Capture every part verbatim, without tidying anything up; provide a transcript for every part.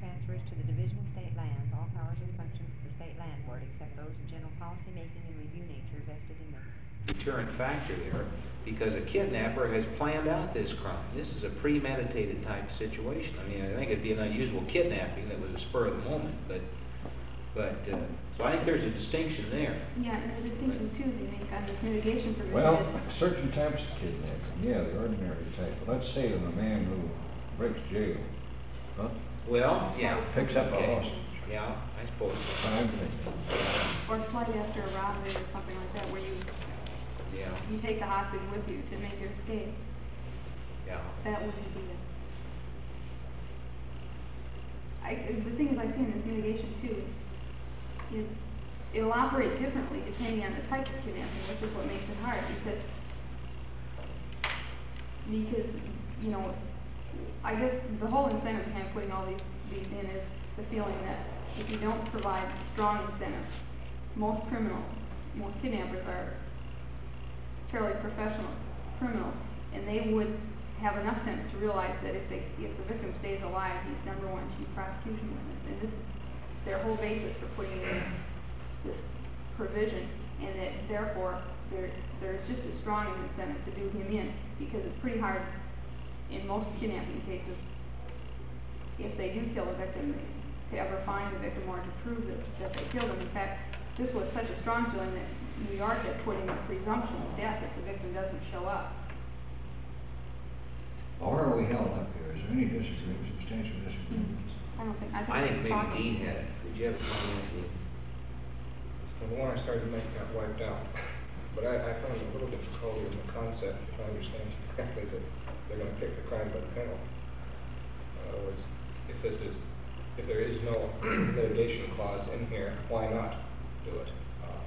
transfers to the Division of State Lands all powers and functions of the State Land Board except those of general policy making and review nature vested in the deterrent factor there, because a kidnapper has planned out this crime. This is a premeditated type of situation. I mean, I think it'd be an unusual kidnapping that was a spur of the moment, but, but, uh, so I think there's a distinction there. Yeah, and the distinction too they make on this mitigation provision Well, is... certain types of kidnapping, yeah, the ordinary type. But let's say that a man who breaks jail, huh? Well, yeah. Picks up okay. a hostage. Yeah, I suppose. I'm thinking. Or flight after a robbery or something like that, where you Yeah. you take the hostage with you to make your escape. Yeah. That wouldn't be it. I, the thing is, I see in this mitigation too, is it'll operate differently depending on the type of kidnapping, which is what makes it hard, because, because, you know, I guess the whole incentive behind putting all these, these in is the feeling that if you don't provide strong incentives, most criminals, most kidnappers are fairly professional criminals, and they would have enough sense to realize that if they, if the victim stays alive, he's number one chief prosecution witness, and this is their whole basis for putting in this, this provision, and that therefore there, there's just as strong an incentive to do him in, because it's pretty hard in most kidnapping cases, if they do kill a victim, to ever find the victim or to prove that, that they killed him. In fact, this was such a strong feeling that New York has put in a presumption of death if the victim doesn't show up. Or are we held up here? Is there any disagreement, substantial disagreement? I don't think, I think. I think maybe talking. Dean had it. Did you have a comment, Dean? The one I started to make got wiped out. But I, I found it a little difficult in the concept, if I understand correctly, that they're going to pick the crime by the penalty. In other words, if this is, if there is no mitigation clause in here, why not do it? Uh,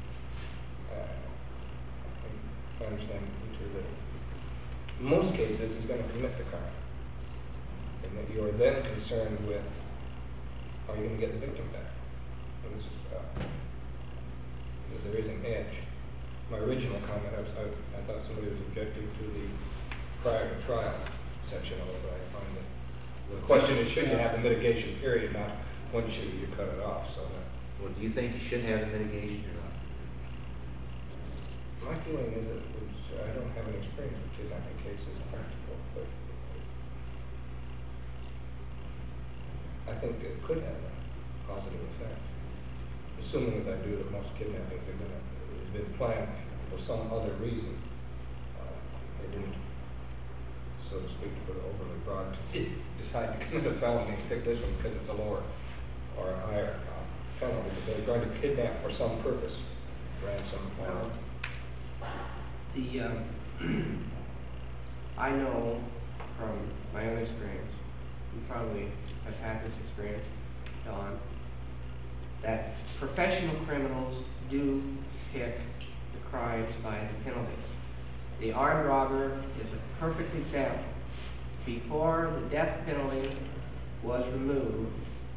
uh, I understand, Peter, that in most cases he's going to commit the crime, and that you are then concerned with, are you going to get the victim back? And this is, uh, there is an edge. My original comment, I, was, I, I thought somebody was objecting to the prior to trial section of it, but I find that the question is, should you have the mitigation period, not when should you cut it off? So that, Well, do you think you should have a mitigation or not? my feeling is that it's, I don't have any experience with kidnapping cases practical, but I think it could have a positive effect. Assuming as I do that most kidnappings are going to have been planned for some other reason. Uh, they didn't, so to speak, to put it overly broad, to decide to commit a felony and pick this one because it's a lower or a higher uh, penalty, but they're going to kidnap for some purpose, ransom, or The, um, I know from my own experience, you probably have had this experience, Don, that professional criminals do pick the crimes by the penalties. The armed robber is a perfect example. Before the death penalty was removed,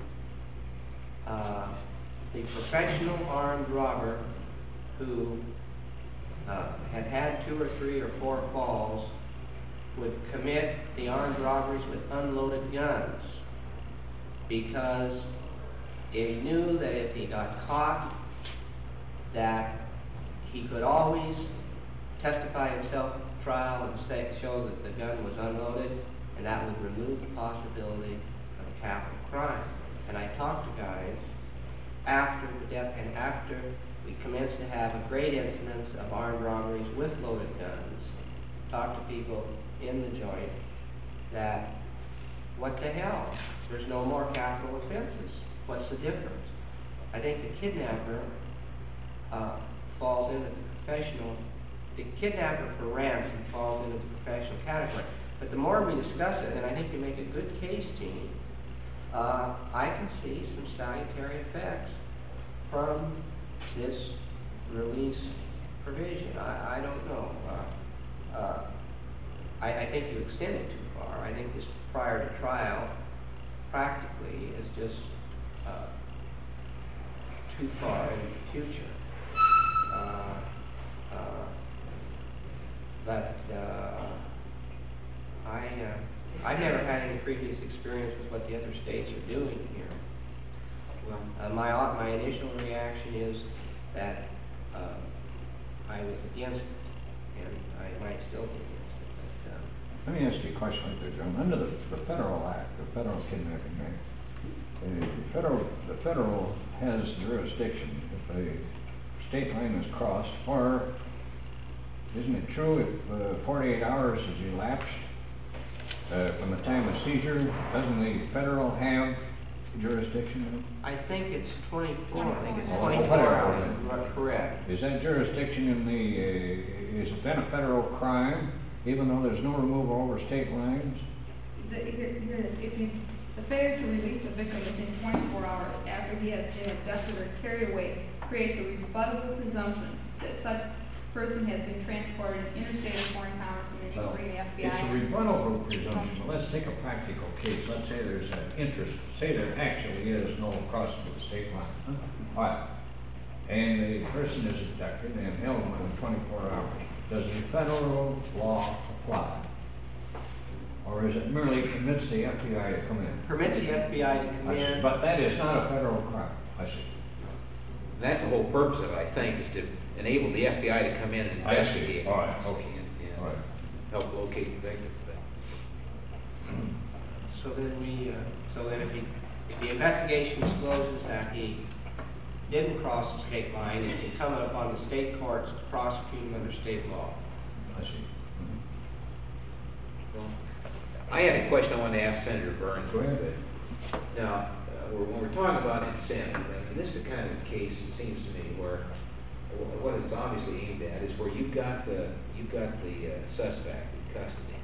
uh, the professional armed robber who uh, had had two or three or four falls would commit the armed robberies with unloaded guns, because he knew that if he got caught, that he could always testify himself at the trial and say, show that the gun was unloaded, and that would remove the possibility of capital crime. And I talked to guys after the death and after we commenced to have a great incidence of armed robberies with loaded guns, talked to people in the joint that, what the hell, there's no more capital offenses. What's the difference? I think the kidnapper uh, falls into the professional, the kidnapper for ransom falls into the professional category. But the more we discuss it, and I think you make a good case, Gene, uh, I can see some salutary effects from this release provision. I, I don't know. Uh, uh, I, I think you extend it too far. I think this prior to trial practically is just uh, too far in the future. Uh, uh, but uh, I, uh, I've never had any previous experience with what the other states are doing here. Well, Uh, my, au- my initial reaction is that, uh, I was against it, and I might still be against it, but, um, Let me ask you a question right there, John. Under the, the federal act, the federal kidnapping act, the federal, the federal has jurisdiction if a state line is crossed, or isn't it true if uh, forty-eight hours has elapsed uh, from the time of seizure, doesn't the federal have jurisdiction? I think it's twenty-four. I think it's twenty-four twenty-four. hours, you are correct. Is that jurisdiction in the, uh, is it then a federal crime, even though there's no removal over state lines? The, here, here it is. If you, the failure to release a victim within twenty-four hours after he has been abducted or carried away creates a rebuttable presumption that such person has been transported interstate or foreign commerce, and then you Well, bring the F B I. it's a rebuttable presumption, but let's take a practical case. Let's say there's an interest, say there actually is no crossing of the state line. All right. And the person is abducted and held within twenty-four hours. Does the federal law apply? Or is it merely permits the F B I to come in? Permits the F B I to come I see. in. But that is not a federal crime, I see. that's the whole purpose of it, I think, is to enable the F B I to come in and I see. investigate. All right, and- okay. and All right. help locate the victim. So then we, uh, so then if he, if the investigation discloses that he didn't cross the state line, it's incumbent upon the state courts to prosecute him under state law. I see. Mhm. Well, I had a question I wanted to ask Senator Burns. Go ahead. Now, uh, we're- when we're talking about incentive, and this is the kind of case, it seems to me, where wh- what it's obviously aimed at is where you've got the, you've got the uh, suspect in custody,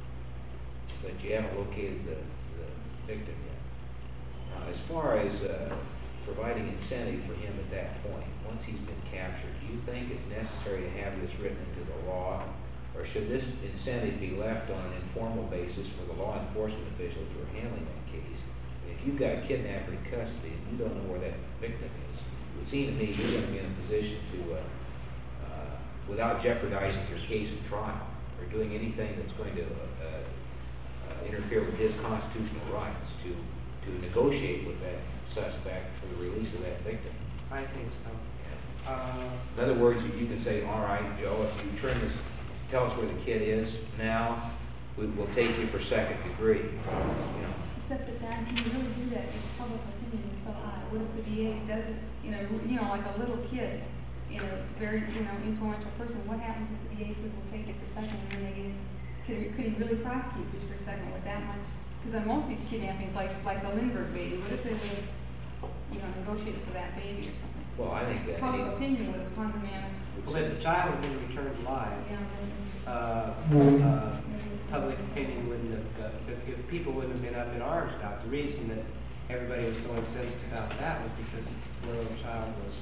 but you haven't located the, the victim yet. Now, as far as uh, providing incentive for him at that point, once he's been captured, do you think it's necessary to have this written into the law? Or should this incentive be left on an informal basis for the law enforcement officials who are handling that case? If you've got a kidnapper in custody and you don't know where that victim is, it would seem to me you're going to be in a position to, uh, uh, without jeopardizing your case at trial or doing anything that's going to uh, uh, interfere with his constitutional rights, to, to negotiate with that suspect for the release of that victim. I think so. Uh, In other words, you- you can say, all right, Joe, if you turn this, tell us where the kid is now, we will take you for second degree, you know. Except that, Dan, can you really do that if public opinion is so high? What if the D A does it, you know, you know, like a little kid, you know, very, you know, influential person? What happens if the D A says, we'll take it for second, and then they get, could, he- could he really prosecute just for second with that much? Because on most of these kidnappings, like, like the Lindbergh baby, what if they would have, you know, negotiated for that baby or something? Well, I think that. Public opinion would have hung the man. Well, if the child had been returned alive, You know, then- uh, uh, public opinion wouldn't have, uh, if, if people wouldn't have been up in arms about it. The reason that everybody was so incensed about that was because the little child was,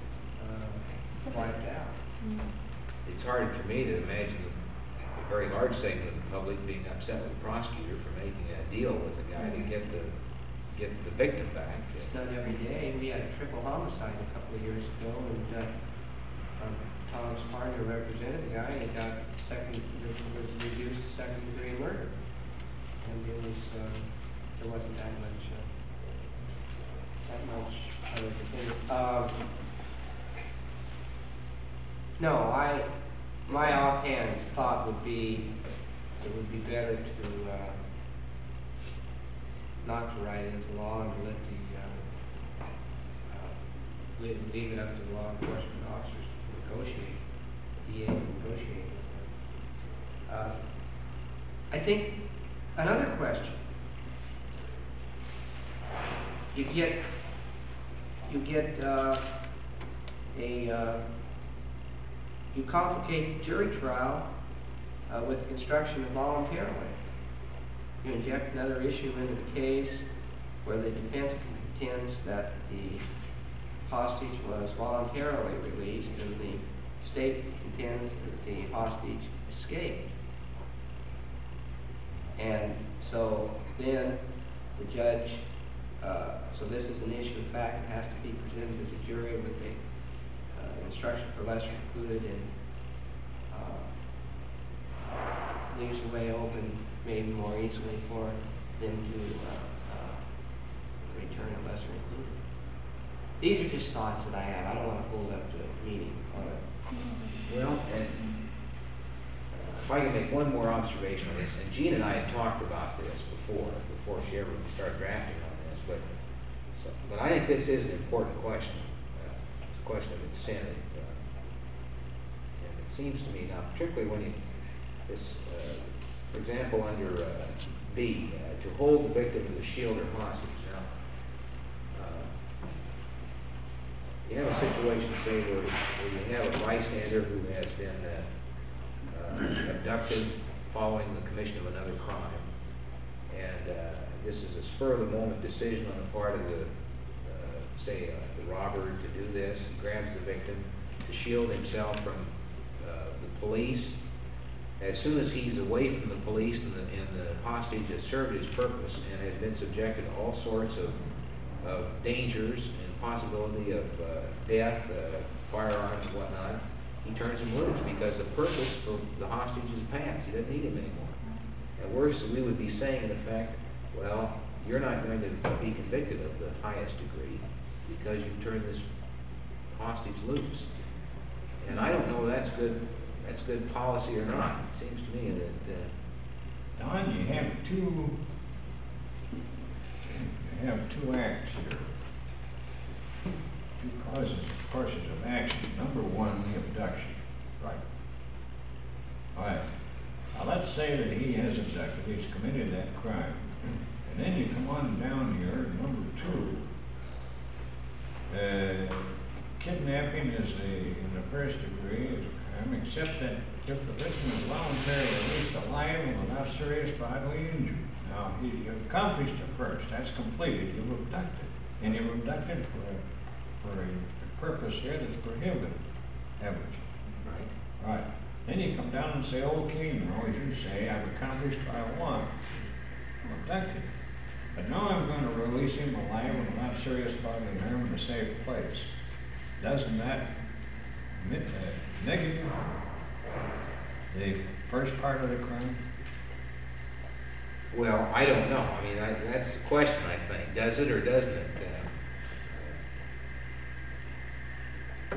uh, wiped out. Mm. It's hard for me to imagine a very large segment of the public being upset with the prosecutor for making a deal with the guy to get the, get the victim back. It's done every day. We had a triple homicide a couple of years ago, and, uh, um, Tom's partner represented the guy, and he got second, was reduced to second degree murder. And it was, uh, there wasn't that much, uh, that much other opinion. Um, no, I, my offhand thought would be, it would be better to, uh, not to write it into law and to let the, uh, uh, leave, leave it up to the law enforcement officers to negotiate, D A to negotiate with them. Uh, I think, another question. You get, you get, uh, a, uh, you complicate jury trial, uh, with construction of voluntarily. You inject another issue into the case where the defense contends that the hostage was voluntarily released and the state contends that the hostage escaped. And so then the judge, uh, so this is an issue of fact that has to be presented as a jury with a uh, instruction for lesser included, and uh, leaves the way open maybe more easily for them to, uh, uh, return a lesser included. These are just thoughts that I have. I don't want to hold up to a meeting on it. Well, and uh, if I can make one more observation on this, and Jean and I had talked about this before, before she ever started drafting on this, but, so, but I think this is an important question. Uh, it's a question of incentive. Uh, and it seems to me now, particularly when you, this, uh, for example, under uh, B, uh, to hold the victim as a shield or hostage. Now, uh, you have a situation, say, where, where you have a bystander who has been uh, uh, abducted following the commission of another crime, and uh, this is a spur-of-the-moment decision on the part of the, uh, say, uh, the robber to do this. He grabs the victim to shield himself from uh, the police. As soon as he's away from the police and the, and the hostage has served his purpose and has been subjected to all sorts of, of dangers and possibility of uh, death, uh, firearms and whatnot, he turns him loose because the purpose for the hostage is past. He doesn't need him anymore. At worst, we would be saying, in effect, well, you're not going to be convicted of the highest degree because you turned this hostage loose. And I don't know if that's good. That's good policy or not. It seems to me that uh, Don, you have two, you have two acts here. Two causes, courses of action. Number one, the abduction. Right. All right. Now let's say that he has abducted, he's committed that crime. And then you come on down here, number two. Uh, kidnapping is a, in the first degree, is except that if the victim is voluntarily released alive and without serious bodily injury. Now, you, you've accomplished the first, that's completed, you've abducted. And you've abducted for a, for a purpose here that's prohibited, haven't you? right. Right. Then you come down and say, okay, now, as you say, I've accomplished what I want. I'm abducted. But now I'm going to release him alive and without serious bodily harm in a safe place. Doesn't that admit that? Negative the first part of the crime? Well, I don't know. I mean, I, that's the question, I think. Does it or doesn't it? Uh,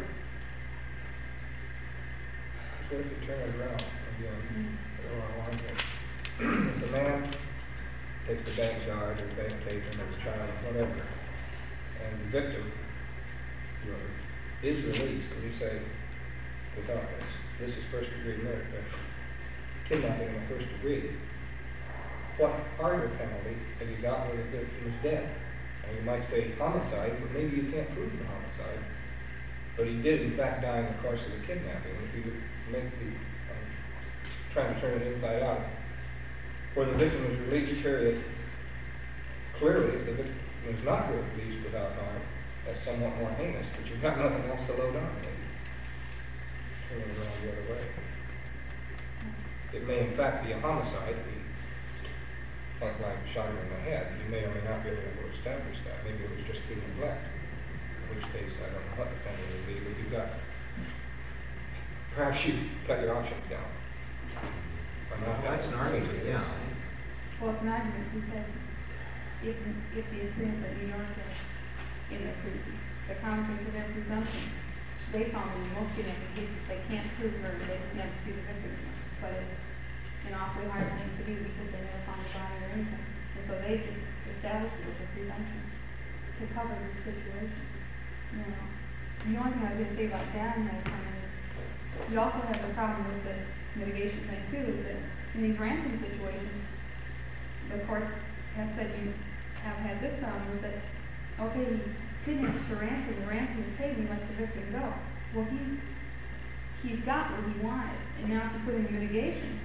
What if you turn it around again? I like it. If a man takes a bank charge or bank taken or a child, whatever, and the victim whoever, is released, and you say, without this, this is first degree murder, kidnapping in the first degree. What harder penalty have you got where the victim is dead? And you might say homicide, but maybe you can't prove the homicide. But he did in fact die in the course of the kidnapping. If you make the, um, trying to turn it inside out, where the victim is released, period, clearly if the victim is not released without harm, that's somewhat more heinous, but you've got nothing else to load on, maybe. Turn it around the other way. It may in fact be a homicide, the point blank shot him in the head. You may or may not be able to establish that. Maybe it was just through neglect. In which case, I don't know what the penalty would be, but you've got, perhaps you cut your options down. I'm not- that's an argument, yeah. Well, it's an argument because if, if the experience that New York has in the, pre- the common to their presumption, they found in most kidnapping cases, they can't prove murder, they just never see the victim. But it's an awfully hard thing to do because they never found the body or anything. And so they just established it as a presumption to cover the situation. You know, the only thing I was going to say about Dan has come is, you also have the problem with this mitigation thing too, is that in these ransom situations, the court has said you have had this problem with it, okay, he kidnaps for ransom, the ransom is paid, and lets the victim go. Well, he's, he's got what he wanted, and now to put in mitigation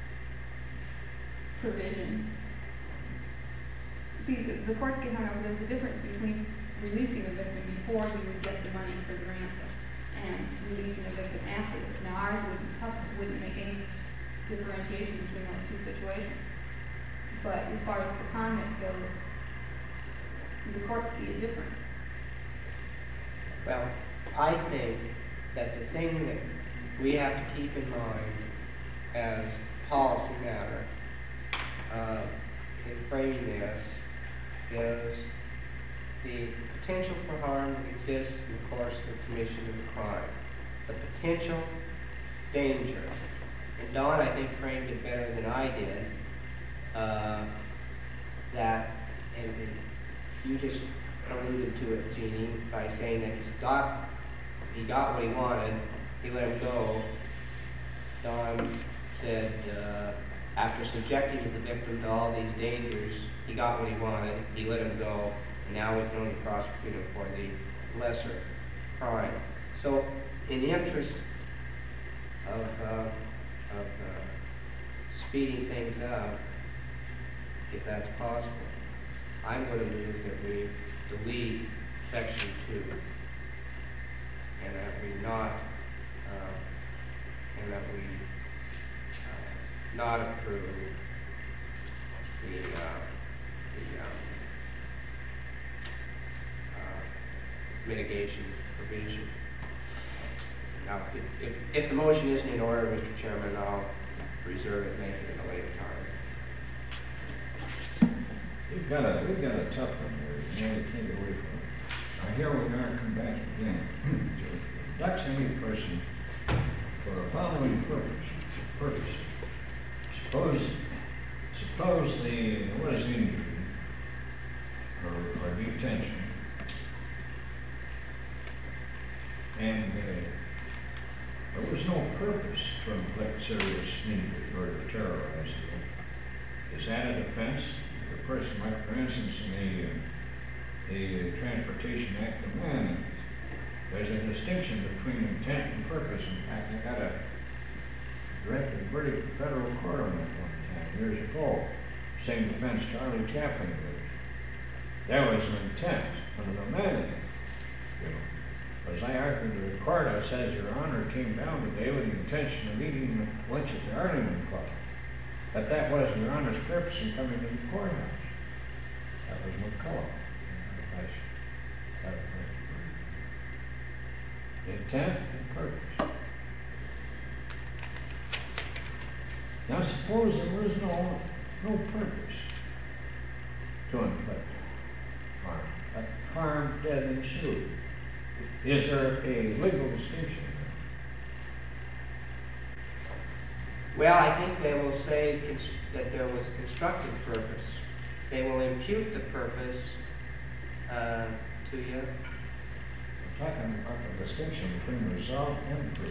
provision. See, the, the courts get hung up, there's a difference between releasing the victim before he would get the money for the ransom, and releasing the victim afterwards. Now ours wouldn't cover, wouldn't make any differentiation between those two situations. But as far as the conduct goes, the courts see a difference. Well, I think that the thing that we have to keep in mind as policy matter uh, in framing this is the potential for harm that exists in the course of the commission of the crime. The potential danger. And Don, I think, framed it better than I did. Uh, that, and, and you just alluded to it, Jeannie, by saying that he's got, he got what he wanted, he let him go. Don said, uh, after subjecting the victim to all these dangers, he got what he wanted, he let him go, and now we can only prosecute him for the lesser crime. So, in the interest of, uh, of uh, speeding things up, if that's possible, I'm going to move that we delete section two, and that we not, uh, and that we uh, not approve the, uh, the um, uh, mitigation provision. Now, if, if, if the motion isn't in order, Mister Chairman, I'll reserve it, make it at a later time. We've got a, we've got a tough one here, you know, we can't get away from it. Now, here we are, come back again. To abduct any person for a following purpose, purpose. Suppose, suppose the, what is injury, or, or detention, and uh, there was no purpose to inflict serious injury or to terrorize you. Is that a defense? The person, like for instance, in the, uh, the Transportation Act Amendment, there's a distinction between intent and purpose. In fact, I got a directed verdict in federal court on that one time, years ago. Same defense Charlie Chaplin did. There was an intent of the man, you know. As I argued to the court, I says, Your Honor came down today with the intention of eating lunch at the Arlington Club. But that wasn't Your Honor's purpose in coming to the courthouse. That was McCullough. Intent and purpose. Now suppose there was no, no purpose to inflict harm, but harm did ensue. Is there a legal distinction there? Well, I think they will say cons that there was a constructive purpose. They will impute the purpose uh, to you. We're talking about the distinction between result and purpose.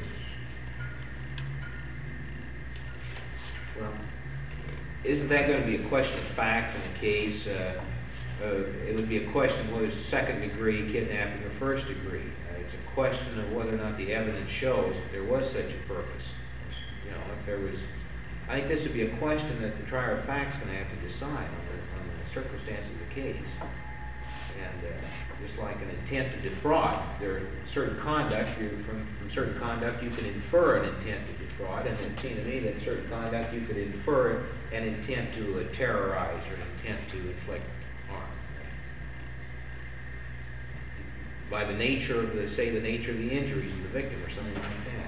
Well, isn't that going to be a question of fact in the case? Uh, uh, it would be a question of whether it's second degree kidnapping or first degree. Uh, it's a question of whether or not the evidence shows that there was such a purpose. You know, if there was, I think this would be a question that the trier of fact's going to have to decide on the, on the circumstances of the case. And uh, just like an intent to defraud, there are certain conduct, you, from, from certain conduct you can infer an intent to defraud, and it seemed to me that certain conduct you could infer an intent to uh, terrorize or an intent to inflict harm. By the nature of the, say, the nature of the injuries of the victim or something like that.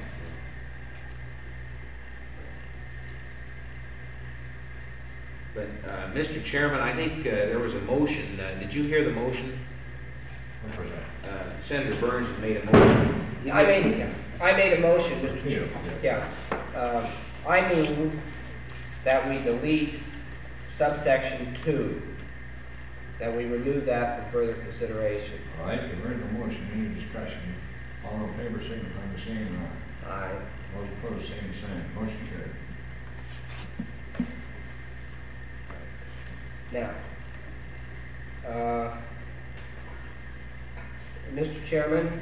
But, uh, Mister Chairman, I think uh, there was a motion. Uh, did you hear the motion? What was that? Uh, Senator Burns had made a motion. I made, I made a motion, Mister Yeah. Chairman. Yeah. Uh, I move that we delete subsection two, that we remove that for further consideration. All right, you've heard the motion, any discussion? All in favor, signify by saying aye. Aye. Those opposed, same sign. Motion carried. Now, uh, Mister Chairman,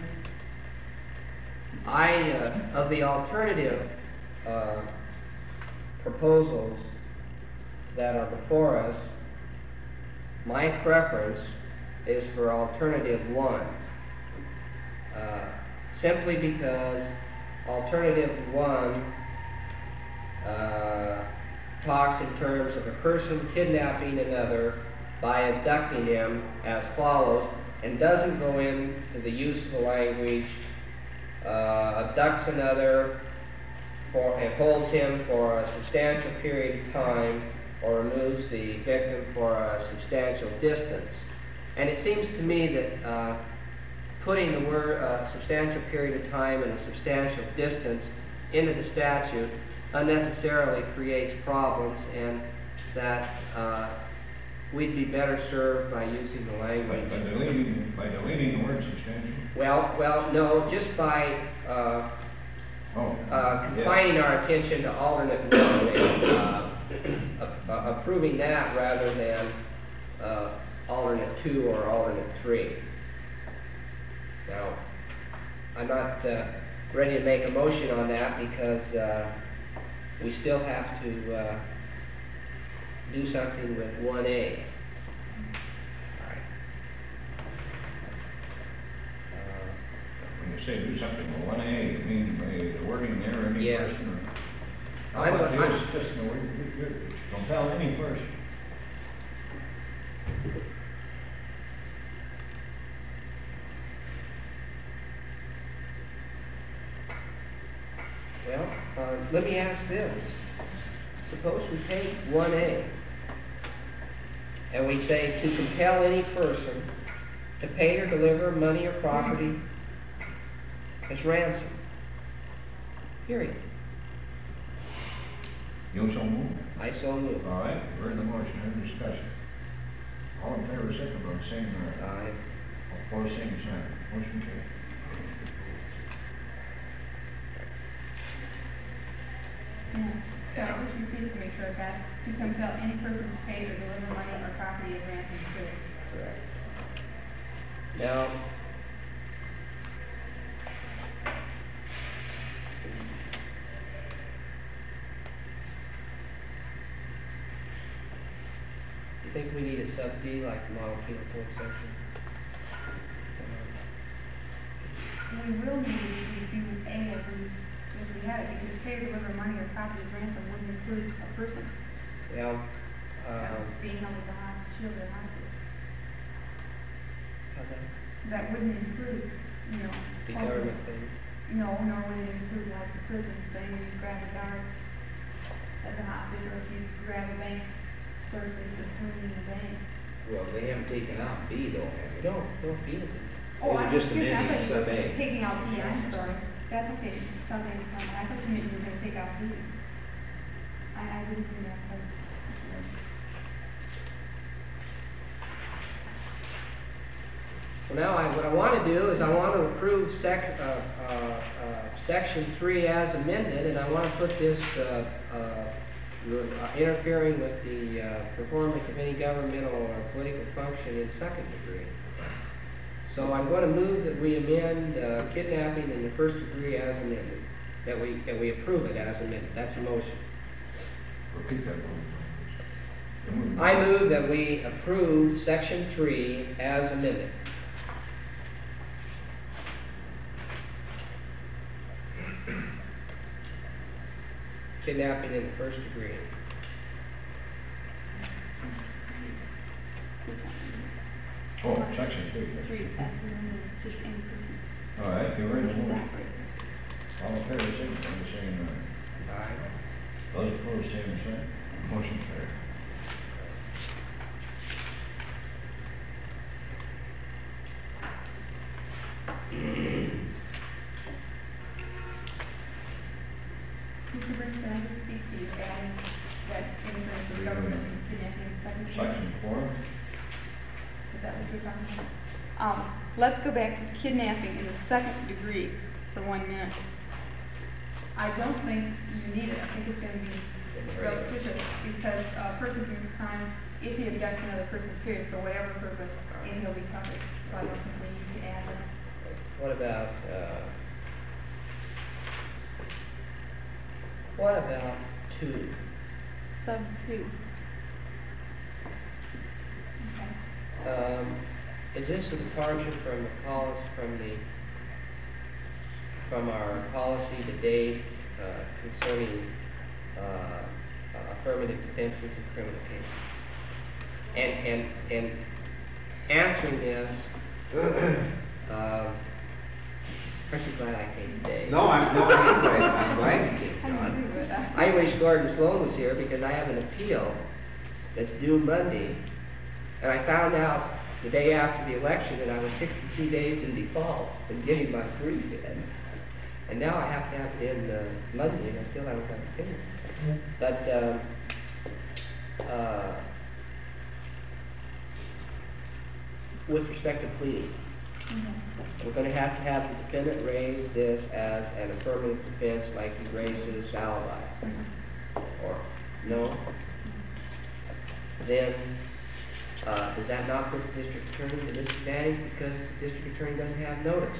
I, uh, of the alternative uh, proposals that are before us, my preference is for alternative one, uh, simply because alternative one uh, talks in terms of a person kidnapping another by abducting him as follows, and doesn't go into the use of the language, uh, abducts another for, and holds him for a substantial period of time, or removes the victim for a substantial distance. And it seems to me that uh, putting the word uh, substantial period of time and a substantial distance into the statute unnecessarily creates problems, and that uh, we'd be better served by using the By, language. by deleting, by deleting the word substantial? Well, well, no, just by uh, Oh. uh, yeah. confining our attention to alternate one, and uh, a- a- approving that rather than uh, alternate two or alternate three. Now, I'm not uh, ready to make a motion on that because uh, we still have to uh, do something with one A. All right. Uh, When you say do something with one A, you mean by the wording there, any Yeah. person or? How I'm- about I'm- this, just the word, you- you- compel any person? Well, uh, let me ask this. Suppose we take one A, and we say to compel any person to pay or deliver money or property as ransom. Period. You so move. I so move. All right, we're in the motion, any discussion? All in favor, signify by saying aye. Aye. Opposed, same sign. Motion carried. Yeah, I'll just repeat it to make sure I got it. To compel any person to pay or deliver money or property as ransom, period. Correct. Now, you think we need a sub D like the model penal code section? We will need to do A as we, as we had it, because pay or deliver money or property as ransom wouldn't include a person. Well, um, Being held as a hostage, shield or hostage. how's that? That wouldn't include, you know. The also- government thing? No, nor would it include like the prison thing, when you grab a guard as a hostage, or if you grab a bank clerk that's cleaning the bank. Well, they haven't taken out B though, have they? No, no, B isn't. Oh, They were I, just excuse me, I amending thought you sub A. were taking out B, I'm sorry. That's okay, something's fine, I thought you meant you were gonna take out B. I, I didn't see that, but. Well, now, I, what I want to do is I want to approve sec, uh, uh, uh, section three as amended, and I want to put this, uh, uh, re- uh, interfering with the, uh, performance of any governmental or political function in second degree. So I'm going to move that we amend, uh, kidnapping in the first degree as amended, that we, that we approve it as amended. That's a motion. Repeat that one. I move that we approve section three as amended. Kidnapping in the first degree. Oh, section three. yes. Three, that's the one, just any person. All right, the original Staff one. right All in favor, signify by saying aye. Aye. Those opposed, same sign. Motion carried. Mister Burns, can I just speak to you, adding that influence of government in kidnapping in second degree? Section four. Is that what you're talking about? Um, let's go back to kidnapping in the second degree for one minute. I don't think you need it, I think it's gonna be real suspicious, because a person commits a crime if he abducts another person, period, for whatever purpose, and he'll be covered. So I don't think we need to add that. What about, uh, what about two? Sub two. Okay. Um, is this a departure from the policy, from the, from our policy to date, uh, concerning, uh, affirmative defenses in criminal cases? And, and, and answering this, um, aren't you glad I came today? No, I'm, no, I'm glad, I'm glad you came, I John. agree with that. I wish Gordon Sloan was here because I have an appeal that's due Monday, and I found out the day after the election that I was sixty-two days in default in getting my free bid. And now I have to have it in uh, Monday, and I still haven't got it in. But, um, uh, with respect to pleading, we're gonna have to have the defendant raise this as an affirmative defense like he raises alibi. Or, no? Then, uh, does that not put the district attorney at a disadvantage because the district attorney doesn't have notice?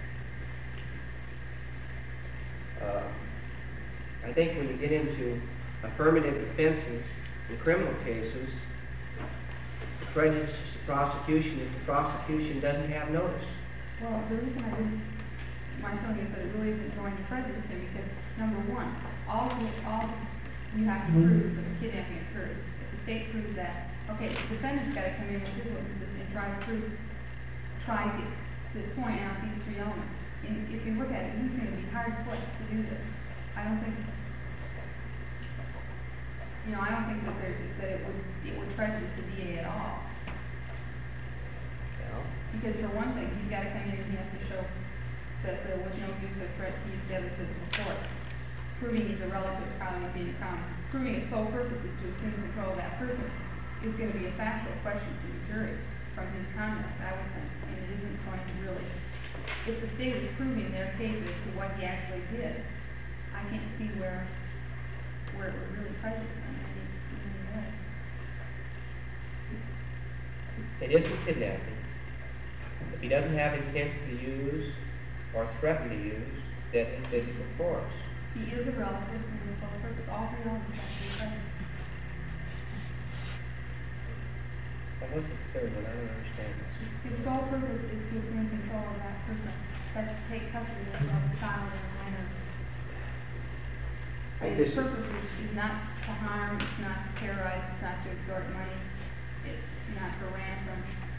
Uh, I think when you get into affirmative defenses in criminal cases, the prejudice is the prosecution if the prosecution doesn't have notice. Well, the reason I didn't, my feeling is that it really isn't going to prejudice him because, number one, all, the- all you have to prove is that the kidnapping occurred. If the state proves that, okay, the defendant's gotta come in with his witnesses and try to prove, try to, to point out these three elements. And if you look at it, he's gonna be hard put to do this. I don't think, you know, I don't think that there's, that it would, it would prejudice the D A at all. Well, Because for one thing, he's gotta come in and he has to show that there was no use of threat to use deadly physical force. Proving he's a relative probably would be a crime. Proving its sole purpose is to assume control of that person is gonna be a factual question for the jury from his conduct, I would think, and it isn't going to really, if the state is proving their case as to what he actually did, I can't see where, where it would really prejudice him in any, in any way. it isn't kidnapping. If he doesn't have intent to use or threaten to use deadly physical force. He is a relative and the sole purpose, all three elements have to be present. And what's the third one? I don't understand this. His sole purpose is to assume control of that person, that's to take custody of the child or the minor. I And his dis- purpose is, is not to harm, it's not to terrorize, it's not to extort money, it's not for ransom.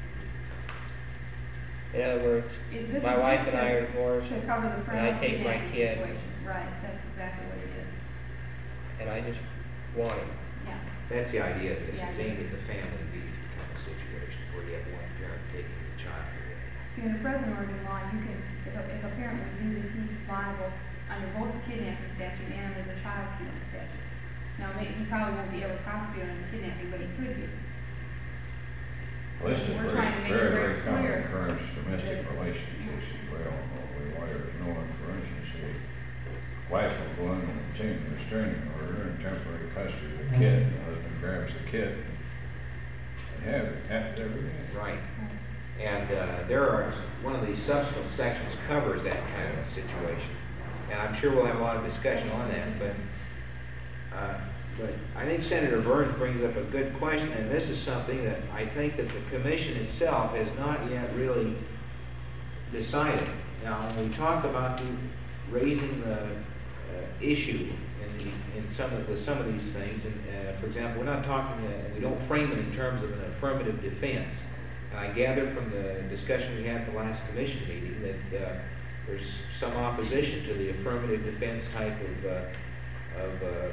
In other words, It- this my is wife just and I to- are divorced, To cover the and parental I take my kidnapping kid, situation. Right, that's exactly what it is, and I just want him. yeah. That's the idea of this, Yeah. it's aimed at the family abuse kind of situation where you have one parent taking the child away. See, in the present Oregon law, you can, if a, if a parent would do this, he's liable under both the kidnapping statute and under the child stealing statute. Now, may, he probably won't be able to prosecute under kidnapping, but he could be. Well, this is We're very, trying to make it very, very very common clear occurrence, domestic that- relations cases, well, we lawyers know it, for instance, the wife will go in and obtain a restraining order and temporary custody of the kid, the husband grabs the kid, and have it, happens every day. Right. And uh, there are, one of these subsequent sections covers that kind of situation. And I'm sure we'll have a lot of discussion on that, but, uh, but I think Senator Burns brings up a good question, and this is something that I think that the commission itself has not yet really decided. Now, when we talk about the, raising the uh, issue in, the, in some of, with some of these things, and uh, for example, we're not talking, uh, we don't frame it in terms of an affirmative defense. And I gather from the discussion we had at the last commission meeting that uh, there's some opposition to the affirmative defense type of, uh, of uh,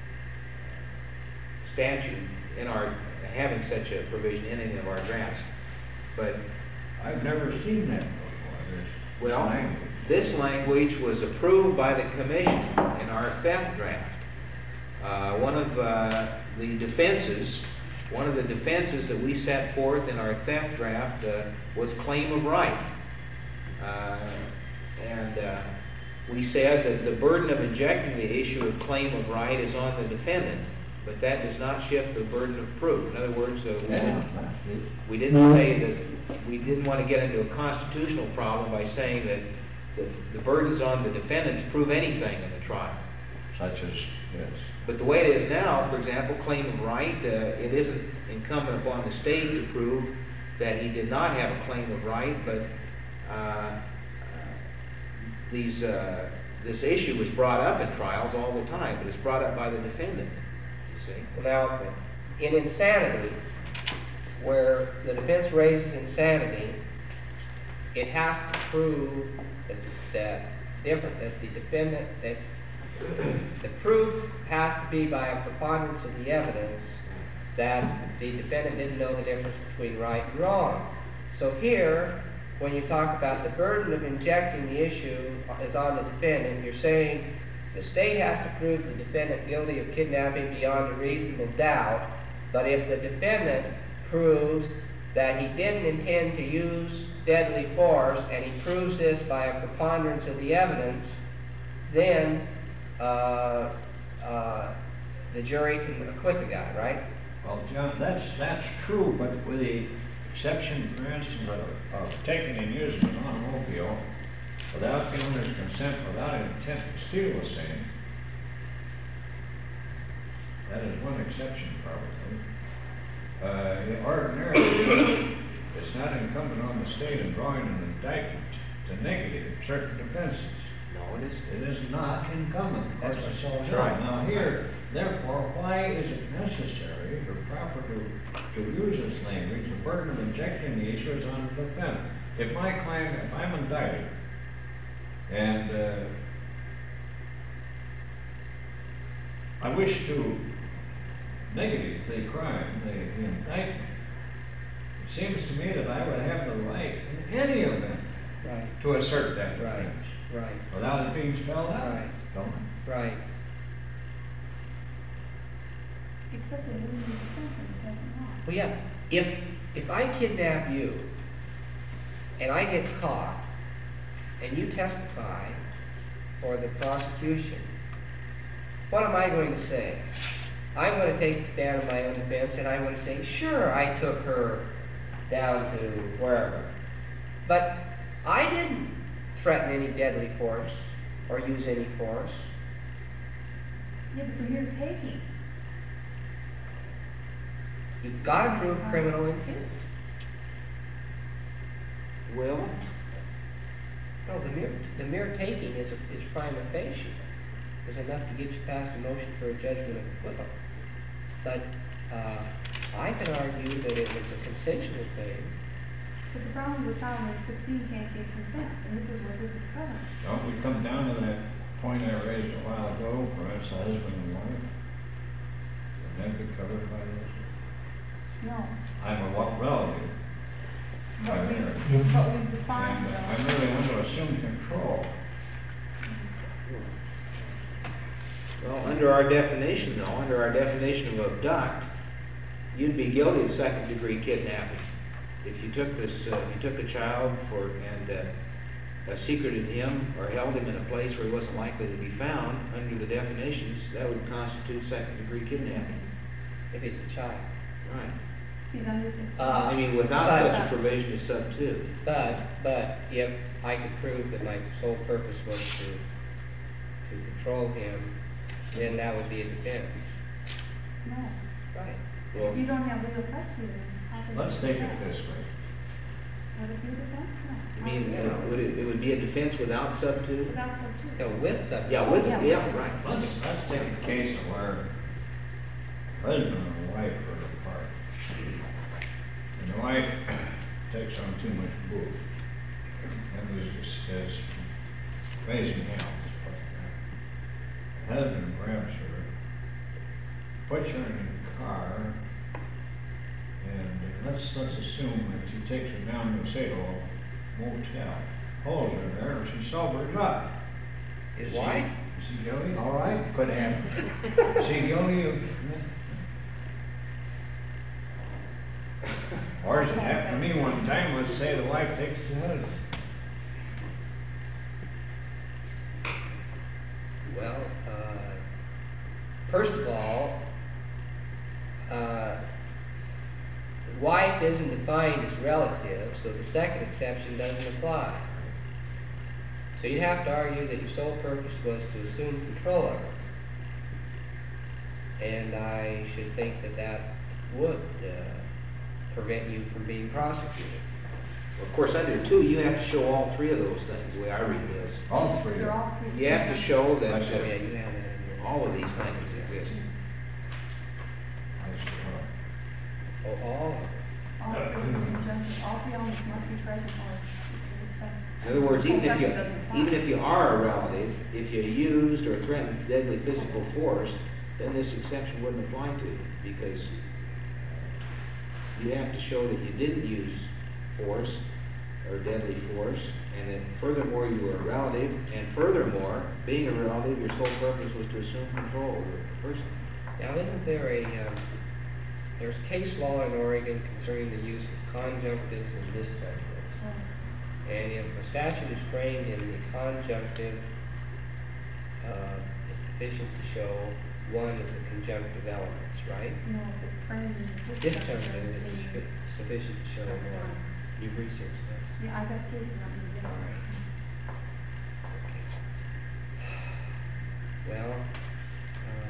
statute in our, having such a provision in any of our drafts. But, I've never seen that before, this well, language. this language was approved by the commission in our theft draft. Uh, one of uh, the defenses, one of the defenses that we set forth in our theft draft uh, was claim of right. Uh, and uh, we said that the burden of injecting the issue of claim of right is on the defendant, but that does not shift the burden of proof. In other words, uh, we, Yeah, didn't, that's it. we didn't say that, we didn't want to get into a constitutional problem by saying that the, the burden's on the defendant to prove anything in the trial. Such as, yes. But the way it is now, for example, claim of right, uh, it isn't incumbent upon the state to prove that he did not have a claim of right, but uh, these, uh, this issue is brought up in trials all the time, but it's brought up by the defendant, you see. Well, now, in insanity, where the defense raises insanity, it has to prove that, that different, that the defendant, that the proof has to be by a preponderance of the evidence that the defendant didn't know the difference between right and wrong. So here, when you talk about the burden of injecting the issue is on the defendant, you're saying the state has to prove the defendant guilty of kidnapping beyond a reasonable doubt, but if the defendant proves that he didn't intend to use deadly force, and he proves this by a preponderance of the evidence, then uh, uh, the jury can acquit the guy, right? Well, John, that's, that's true, but with the exception, for instance, of, of taking and using an automobile without the owner's consent, without an intent to steal the same, that is one exception probably. Uh, ordinarily, it's not incumbent on the state in drawing an indictment to negative certain defenses. No, it is. It is not incumbent, of course, That's I saw right. it. Right. Now here, therefore, why is it necessary or proper to, to use this language? The burden of injecting the issue is on the defendant. If my client, if I'm indicted, and uh, I wish to negative the crime, the, the indictment, it seems to me that I would have the right in any event Right. to assert that Right. defense. Right. Without it being spelled out. Right. Don't I? Right. Except that it isn't something that doesn't matter. Well, yeah, if, if I kidnap you, and I get caught, and you testify for the prosecution, what am I going to say? I'm going to take the stand on my own defense, and I'm going to say, sure, I took her down to wherever. But I didn't threaten any deadly force, or use any force. Yeah, but the mere taking. You've got to prove criminal intent. Well, No, the mere, the mere taking is, a, is prima facie, is enough to get you past a motion for a judgment of acquittal. But, uh, I can argue that it was a consensual thing. But the problem with child under sixteen can't get consent, and this is where this is covered. Don't we come down to that point I raised a while ago, perhaps a husband and wife? Would that be covered by this? No. I'm a what relative. But we, I'm but we And define uh, the. I'm really under assumed control. well, under our definition though, under our definition of abduct, you'd be guilty of second degree kidnapping. If you took this, uh, if you took a child for, and, uh, uh, secreted him or held him in a place where he wasn't likely to be found, under the definitions, that would constitute second degree kidnapping. If it's a child. Right. He's under sixteen. Uh, I mean, without but- such a provision as sub two. But, but if I could prove that my sole purpose was to, to control him, then that would be a defense. No. Right. Well, If you don't have legal custody, then how can you? Let's take it defend? this way. Would it be a defense? No. I mean, How uh, would it, it would be a defense without sub two? Without sub two. No, with subject. Yeah, with, Yeah. yeah, right. Let's, let's take a case of where husband and wife are apart. And the wife takes on too much booze. And is, is raising hell. The husband grabs her, puts her in the car, and let's, let's assume that he takes her down to say to motel, holds her there, and she sobers up. His Is he- wife? Is he guilty? All right, could happen. Is he guilty of? Or as it happened to me one time, let's say the wife takes the husband. Well, uh, first of all, uh, wife isn't defined as relative, so the second exception doesn't apply. So you'd have to argue that your sole purpose was to assume control of her. And I should think that that would uh, prevent you from being prosecuted. Of course, under two, you have to show all three of those things, the way I read this. All three. They're all three. You have to show that Oh, yeah, uh, you have that in your... all of these things exist. Oh, all of it. All three conjunctions, all three elements must be present or it's a defense. In other words, even if you, Section doesn't apply. even if you are a relative, if you used or threatened deadly physical force, then this exception wouldn't apply to you, because you have to show that you didn't use force or deadly force, and that furthermore you were a relative, and furthermore, being a relative, your sole purpose was to assume control over the person. Now, isn't there a, um, there's case law in Oregon concerning the use of conjunctives and disjunctives. And if a statute is framed in the conjunctive, uh, it's sufficient to show one of the conjunctive elements, right? No, if it's framed in the Disjunctive is suffi- sufficient to show one. You've researched this? Yeah, I got kids, not me. All right. Okay. Well, um,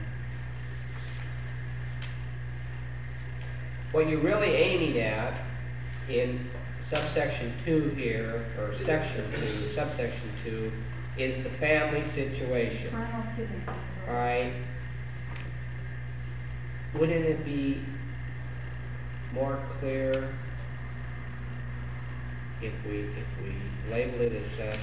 what you're really aiming at in subsection two here, or section two, subsection two, is the family situation. Parental kidnapping. All right? Wouldn't it be more clear if we, if we label it as such?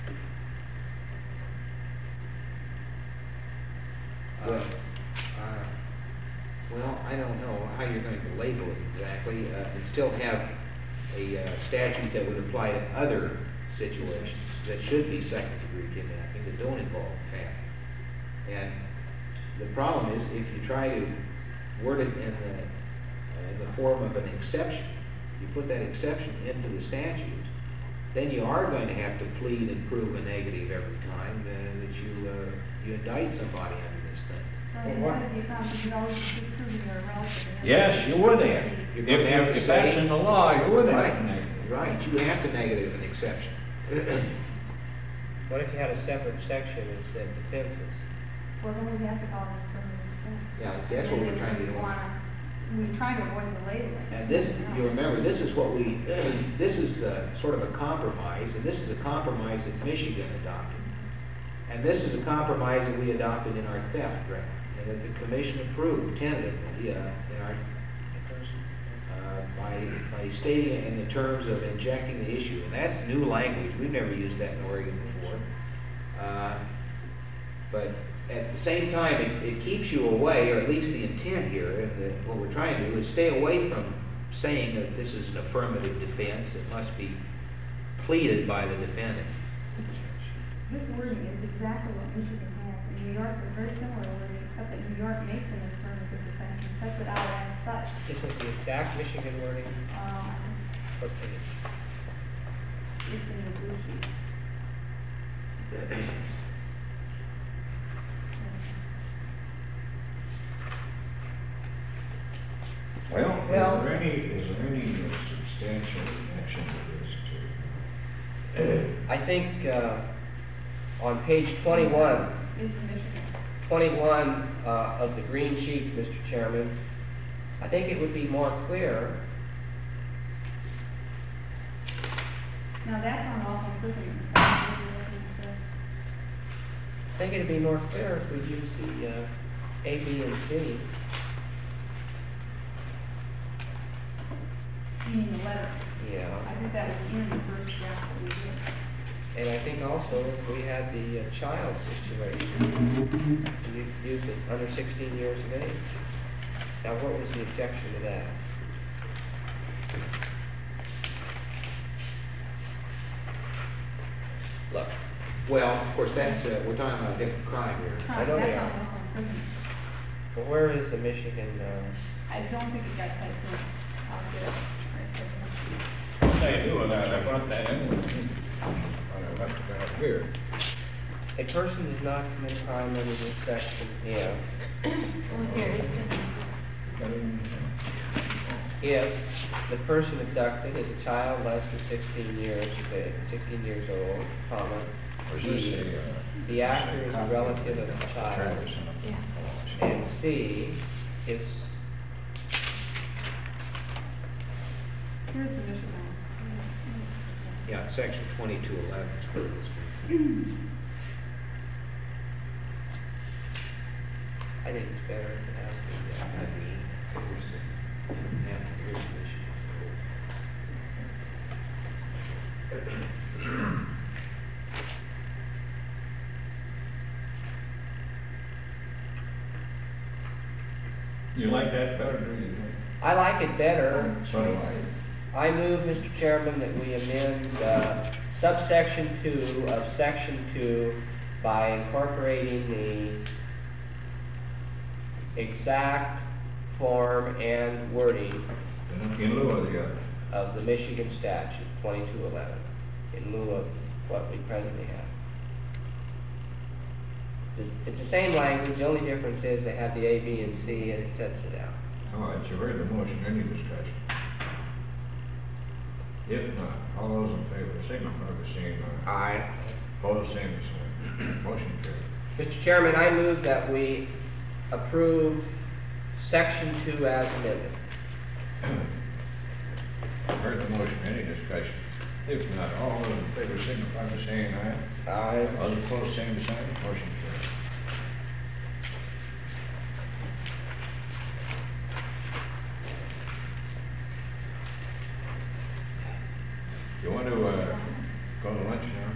Well, uh, well, I don't know how you're going to label it exactly, uh, and still have a uh, statute that would apply to other situations that should be second-degree kidnapping that don't involve family. And the problem is, if you try to word it in the, uh, in the form of an exception, you put that exception into the statute, then you are going to have to plead and prove a negative every time uh, that you, uh, you indict somebody under this thing. Well, in one of the accounts, you'd always be proving you're a relative. and Yes, you would have. You're If, gonna have to if that's say- in the law, you would have. Right, right, you have to negative an exception. What if you had a separate section that said defenses? Well, then we have to call it affirmative defense. Yeah, see, that's what we're trying to do. We wanna- We try to avoid the labeling. And this, you remember, this is what we, this is uh, sort of a compromise, and this is a compromise that Michigan adopted. And this is a compromise that we adopted in our theft draft, and that the commission approved tentatively uh, in our, uh, by, by stating it in the terms of injecting the issue. And that's new language. We've never used that in Oregon before. Uh, But at the same time, it, it keeps you away, or at least the intent here, and the, what we're trying to do is stay away from saying that this is an affirmative defense. It must be pleaded by the defendant. This wording is exactly what Michigan has. In New York, it's very similar wording, except that New York makes an affirmative defense and sets it out as such. This is the exact Michigan wording? Um, What page? it's in the blue sheet. Well, Well- is there any, is there any substantial connection to this too? I think, uh, on page twenty-one, Is the Michigan. twenty-one, uh, of the green sheets, Mister Chairman, I think it would be more clear. Now, that's on lawful imprisonment, so maybe we're looking at I think it'd be more clear if we use the, uh, A, B, and C. the, you mean the letter. Yeah. I think that was in the first draft that we did. And I think also if we had the uh, child situation, we used it under sixteen years of age. Now, what was the objection to that? Look, well, of course, that's, uh, we're talking about a different crime here. I know they That's are. on lawful imprisonment. Well, where is the Michigan, uh, I don't think it got typed in. I'll get it. Right, that's in the sheet. How you doing that? I brought that in. I left it out here. a person does not commit a crime under this section if, Well, here, it's in. if the person abducted is a child less than sixteen years of age, sixteen years old, comma, Or is B, this a, uh, the actor is a copy relative of the child, Travis in it? Yeah. and C, is, Here's the Michigan one. Yeah, section twenty-two eleven is where this. I think it's better to have the, uh, I mean, here's the, yeah, here's the issue. You like that better, do you? I like it better. So do I. I move, Mister Chairman, that we amend uh, subsection two of section two by incorporating the exact form and wording In in lieu of the other. of the Michigan statute twenty-two eleven, in lieu of what we presently have. It's- It's the same language, the only difference is they have the A, B, and C, and it sets it out. All right, you've heard the motion, any discussion? If not, all those in favor, signify by saying aye. Aye. Opposed, same sign. Motion carried. Mister Chairman, I move that we approve section two as amended. You've heard the motion, any discussion? If not, all those in favor, signify by saying aye. Aye. All those opposed, same sign. Motion carried. You want to, uh, go to lunch now?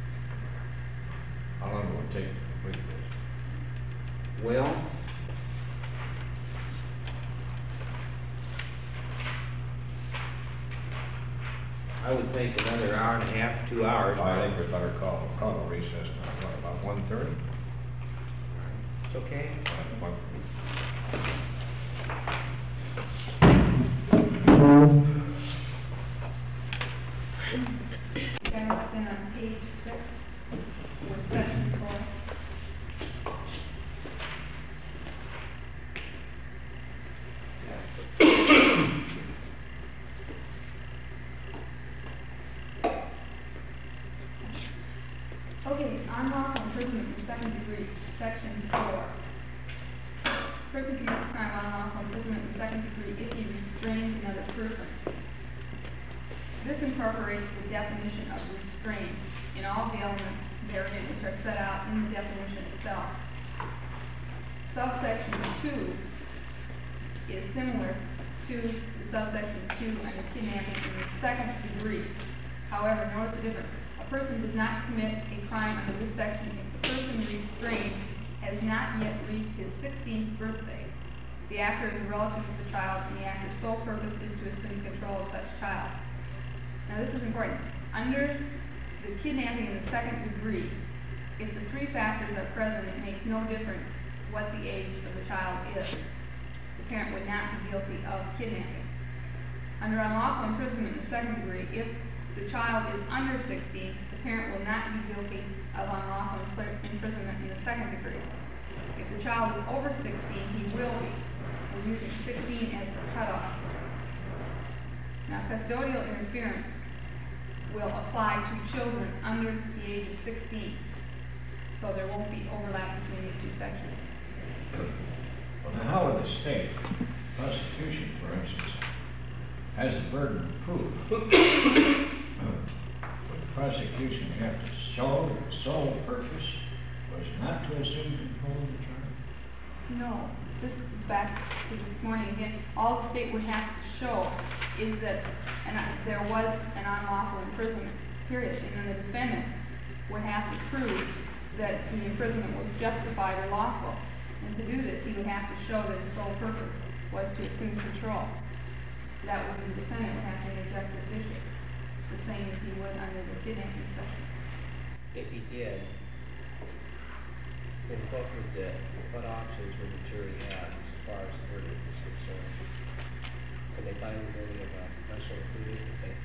How long will it take to complete this? Well, I would think another hour and a half, two hours. I think we better call, call a recess now, what, about one thirty? It's okay? You guys have been on page six with section four. Okay, unlawful imprisonment in second degree, section four. Person commits a crime of unlawful imprisonment in second degree if he restrains another person. This incorporates the definition of restraint in all the elements therein which are set out in the definition itself. Subsection two is similar to the subsection two under kidnapping in the second degree. However, notice the difference. A person does not commit a crime under this section if the person restrained has not yet reached his sixteenth birthday. The actor is a relative of the child, and the actor's sole purpose is to assume control of such child. Now, this is important. Under the kidnapping in the second degree, if the three factors are present, it makes no difference what the age of the child is. The parent would not be guilty of kidnapping. Under unlawful imprisonment in the second degree, if the child is under sixteen, the parent will not be guilty of unlawful imprisonment in the second degree. If the child is over sixteen, he will be. We're using sixteen as the cutoff. Now, custodial interference will apply to children under the age of sixteen, so there won't be overlap between these two sections. Well, now, how would the state, prosecution, for instance, has the burden of proof? Would the prosecution have to show that the sole purpose was not to assume control of the child? No, this is back to this morning again. All the state would have to show is that and there was an unlawful imprisonment, period. And then the defendant would have to prove that the imprisonment was justified or lawful. And to do this, he would have to show that his sole purpose was to assume control. That would be the defendant would have to interject this issue. It's the same as he would under the kidnapping section. If he did, then what would the, what options would the jury have as far as the verdict is concerned? Can they find him guilty of a lesser included?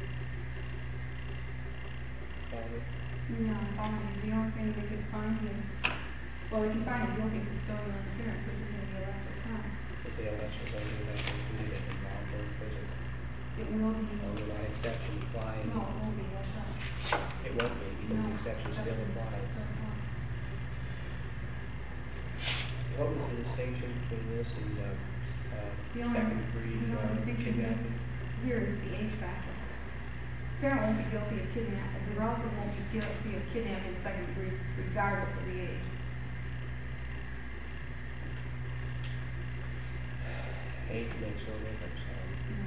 Follow me? No, only the only thing they could find is, well, they can find him guilty of custodial interference, which is going to be a lesser crime. If they have lesser included, lesser included, and lawful imprisonment. It will be. Only that exception applies. No, it won't be, that's right. It won't be, because the exception still applies. What was the distinction between this and, uh, uh, The only, second degree, the uh, only distinction kidnapping? here is the age factor. Parent won't be guilty of kidnapping, the relative won't be guilty of kidnapping in second degree regardless of the age. Age makes no difference, huh? No.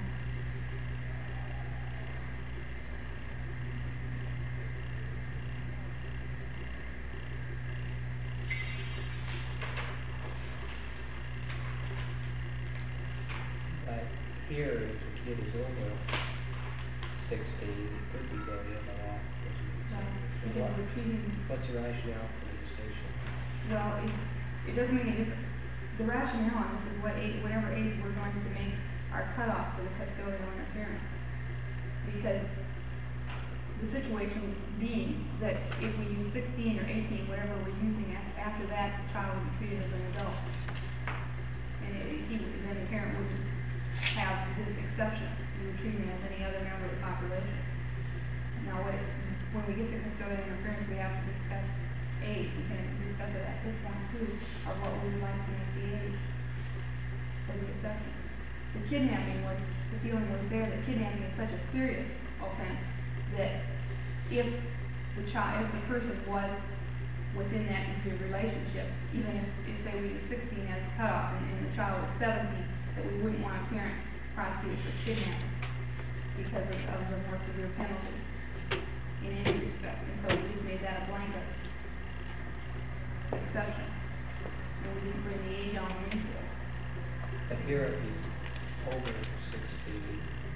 But here, if the kid is over sixteen, it could be brought in by law. Because we're treating, What's the rationale for the distinction? well, it, it doesn't make a difference. The rationale on this is what age, whatever age we're going to make our cutoff for the custodial interference. Because the situation being that if we use sixteen or eighteen, whatever we're using, af- after that, the child would be treated as an adult. And it, he, would- then the parent wouldn't have this exception. We would treat him as any other member of the population. Now, what, it- when we get to custodial interference, we have to discuss age. We can discuss it at this point too, of what we would like to make the age for the exception. The kidnapping was, the feeling was there that kidnapping is such a serious offense that if the child, if the person was within that intimate relationship, even if, if say we use sixteen as a cutoff and, and the child was seventeen, that we wouldn't want a parent prosecuted for kidnapping because of, of the more severe penalty in any respect. And so we just made that a blanket exception. And we didn't bring the age on into it. But here it is over sixteen.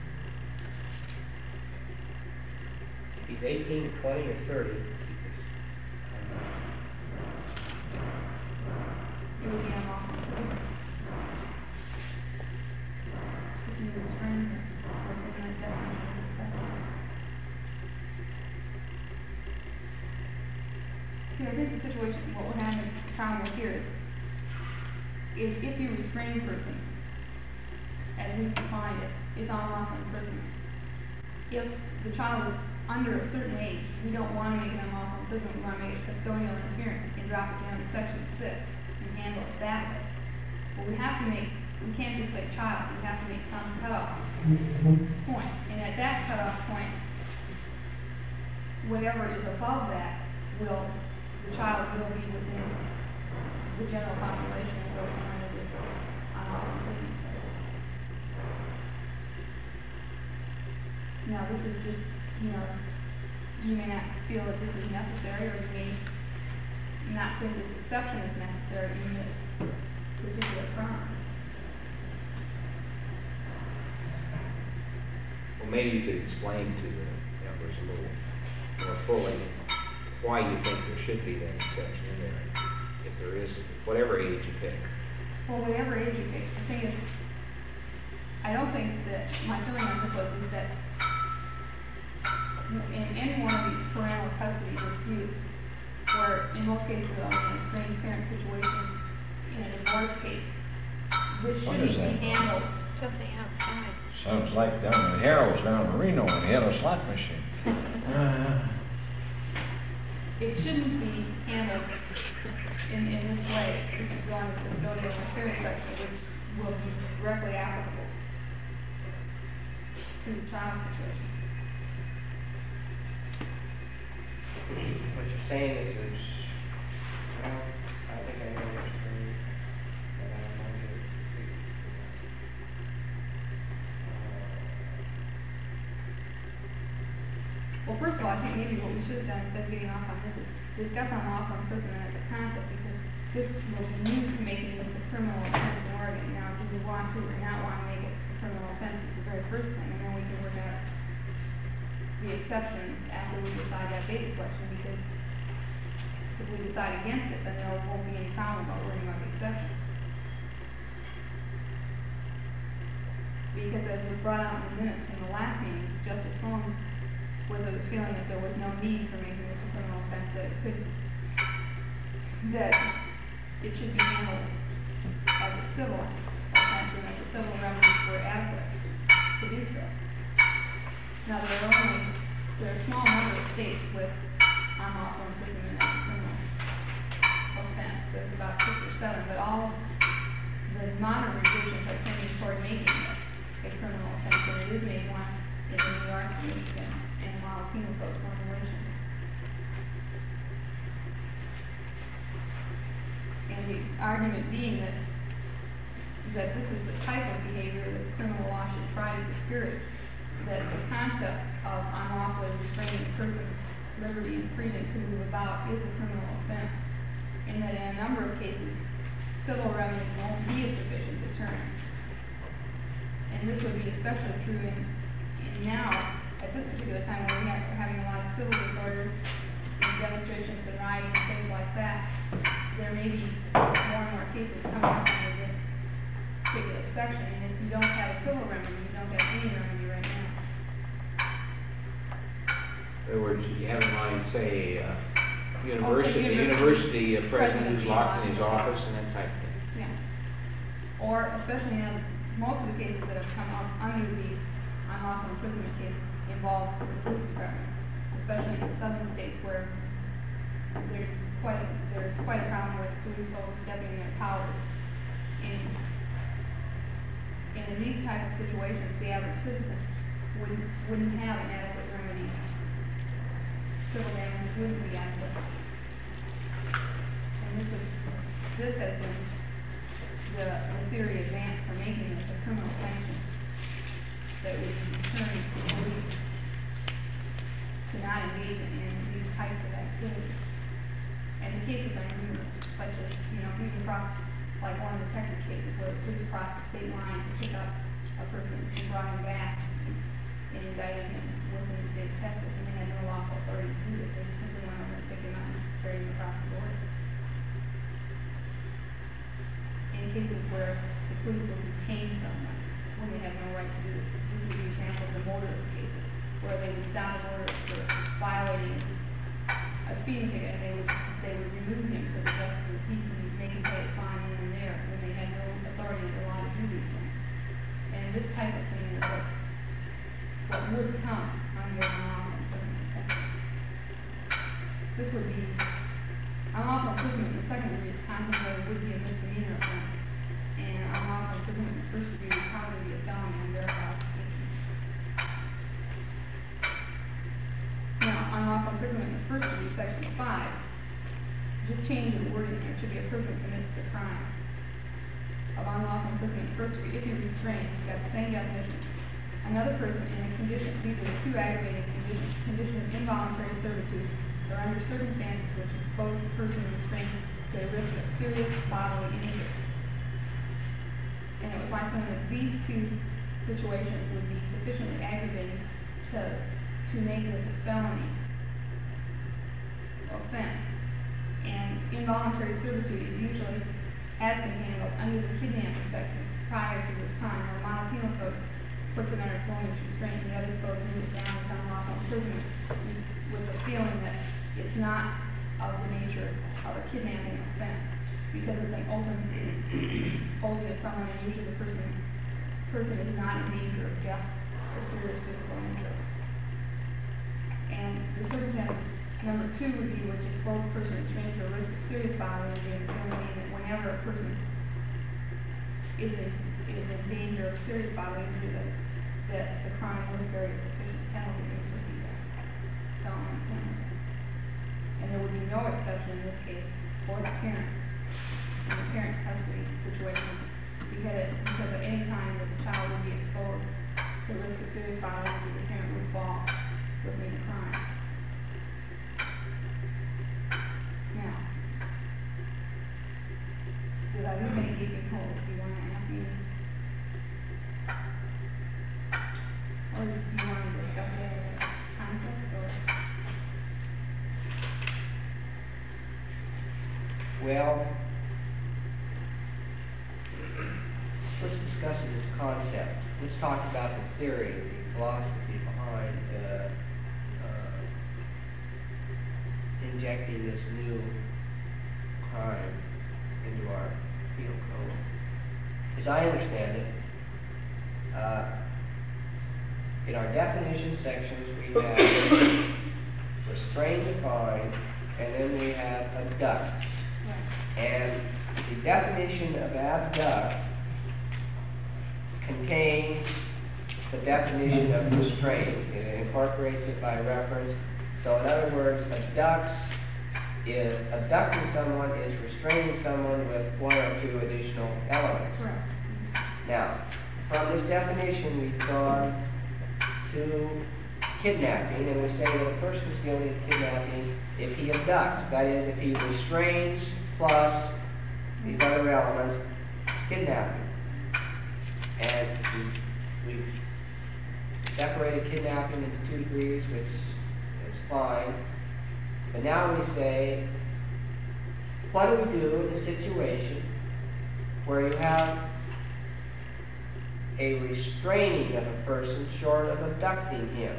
If he's eighteen, twenty, or thirty, It would be unlawful. If you restrain her within that definition of the statute. See, I think the situation, what we're having a problem with here is, is if you restrain a person, as we've defined it, is unlawful imprisonment. If the child is under a certain age, we don't want to make it unlawful imprisonment, we want to make it custodial interference and drop it down to section six and handle it that way. But we have to make, we can't just say child, we have to make some cutoff point. And at that cutoff point, whatever is above that will, the child will be within the general population and will come under this unlawful imprisonment statute. Now, this is just, you know, you may not feel that this is necessary, or you may not think this exception is necessary in this particular crime. Well, maybe you could explain to the members a little more fully why you think there should be that exception in there, if there is, whatever age you pick. Well, whatever age you pick, the thing is, I don't think that, my feeling on this was is that in any one of these parental custody disputes, where in most cases, in an estranged parent situation, in a divorce case, this What shouldn't is that? be handled. Something outside. Sounds like down at Harold's down in Reno when he had a slot machine. Uh, It shouldn't be handled in, in this way, if you go on to the custodial interference section, which will be directly applicable to the child situation. what you're saying is there's, well, I think I know what you're saying, but I don't know the, Well, first of all, I think maybe what we should have done instead of getting off on this is discuss unlawful imprisonment as a concept, because this will be new to making this a criminal offense in Oregon. Now, do we want to or not want to make it a criminal offense is the very first thing, and then we can work out the exceptions after we decide that basic question, because if we decide against it, then there won't be any problem about worrying about the exception. Because as was brought out in the minutes from the last meeting, Justice Sloan was of the feeling that there was no need for making this a criminal offense, that it could, that it should be handled as a civil offense, and that the civil remedies were adequate to do so. Now, there are only, there are a small number of states with unlawful imprisonment as a criminal offense. There's about six or seven, but all the modern revisions are tending toward making it a criminal offense, and it is made one in the New York, Michigan, and Model Penal Code formulation. And the argument being that, that this is the type of behavior that criminal law should try to discourage, that the concept of unlawfully restraining a person's liberty and freedom to move about is a criminal offense, and that in a number of cases, civil remedies won't be a sufficient deterrent. And this would be especially true in, in now, at this particular time when we have, we're having a lot of civil disorders and demonstrations and rioting and things like that. There may be more and more cases coming up under this particular section, and if you don't have a civil remedy, you don't have any remedy right now. In other words, you have in mind, say, uh, Oh, university, say the university university uh, president who's president locked in his being locked office and that type of thing. Yeah. Or especially now, most of the cases that have come up under the unlawful imprisonment case involve the police department, especially in southern states where there's quite a, there's quite a problem with police overstepping their powers. And, and in these type of situations, the average citizen wouldn't, wouldn't have an adequate remedy. Civil damages wouldn't be adequate. And this is, this has been the, the theory advanced for making this a criminal sanction that would deter the police to not engage in these types of activities. And the cases are numerous, such as, you know, even cross, like one of the Texas cases where the police crossed the state line to pick up a person and brought him back and indicted him within the state of Texas, and they had no lawful authority to do this. They just simply went over and picked him up and carried him across the border. In cases where the police will detain someone when they have no right to do this. This is the example of the motorist cases, where they would stop a motorist for violating a speeding ticket, and they would, they would remove him to the justice of the peace and make him pay a fine then and there, when they had no authority or law to do these things. And this type of thing is what, what would come under unlawful imprisonment section. This would be, unlawful imprisonment in the second degree is contemplated would be a misdemeanor offense, and unlawful imprisonment in the first degree would probably be a felony under our prosecution. Now, unlawful imprisonment in the first degree, section five, just change the wording here, it should be a person commits the crime of unlawful imprisonment in the first degree if he restrains. It's got the same definition. Another person in a condition, these are the two aggravating conditions, condition of involuntary servitude, or under circumstances which expose the person restrained to the risk of serious bodily injury. And it was my point that these two situations would be sufficiently aggravating to, to make this a felony offense. And involuntary servitude is usually, has been handled under the kidnapping sections prior to this time, where model penal code puts it under felonious restraint, and the other codes move it down to unlawful imprisonment with the feeling that it's not of the nature of a kidnapping offense, because it's an open holding of someone, and usually the person, person is not in danger of death or serious physical injury. And the circumstance number two would be which exposes a person restrained to a risk of serious bodily injury, and it's mean that whenever a person is in, is in danger of serious bodily injury, that, that the crime would carry a sufficient penalty, this would be the felony penalty. And there would be no exception in this case for the parent, in the parent custody situation, because, because at any time that the child would be exposed to the risk of serious bodily injury, the parent would fall within the crime. Now, did I leave any gaping holes? Do you want to ask me? Or do you want to discuss it as a concept, or? Well, let's discuss it as a concept. Let's talk about the theory, the philosophy behind uh, uh, injecting this new crime into our penal code. As I understand it, uh, in our definition sections we have restrain defined, and then we have abduct. And the definition of abduct contains the definition of restraint. It incorporates it by reference. So in other words, abducts is abducting someone is restraining someone with one or two additional elements. Correct. Now, from this definition, we've gone to kidnapping, and we say that a person is guilty of kidnapping if he abducts. That is, if he restrains plus these other elements, it's kidnapping. And we've separated kidnapping into two degrees, which is fine. But now we say, what do we do in a situation where you have a restraining of a person short of abducting him?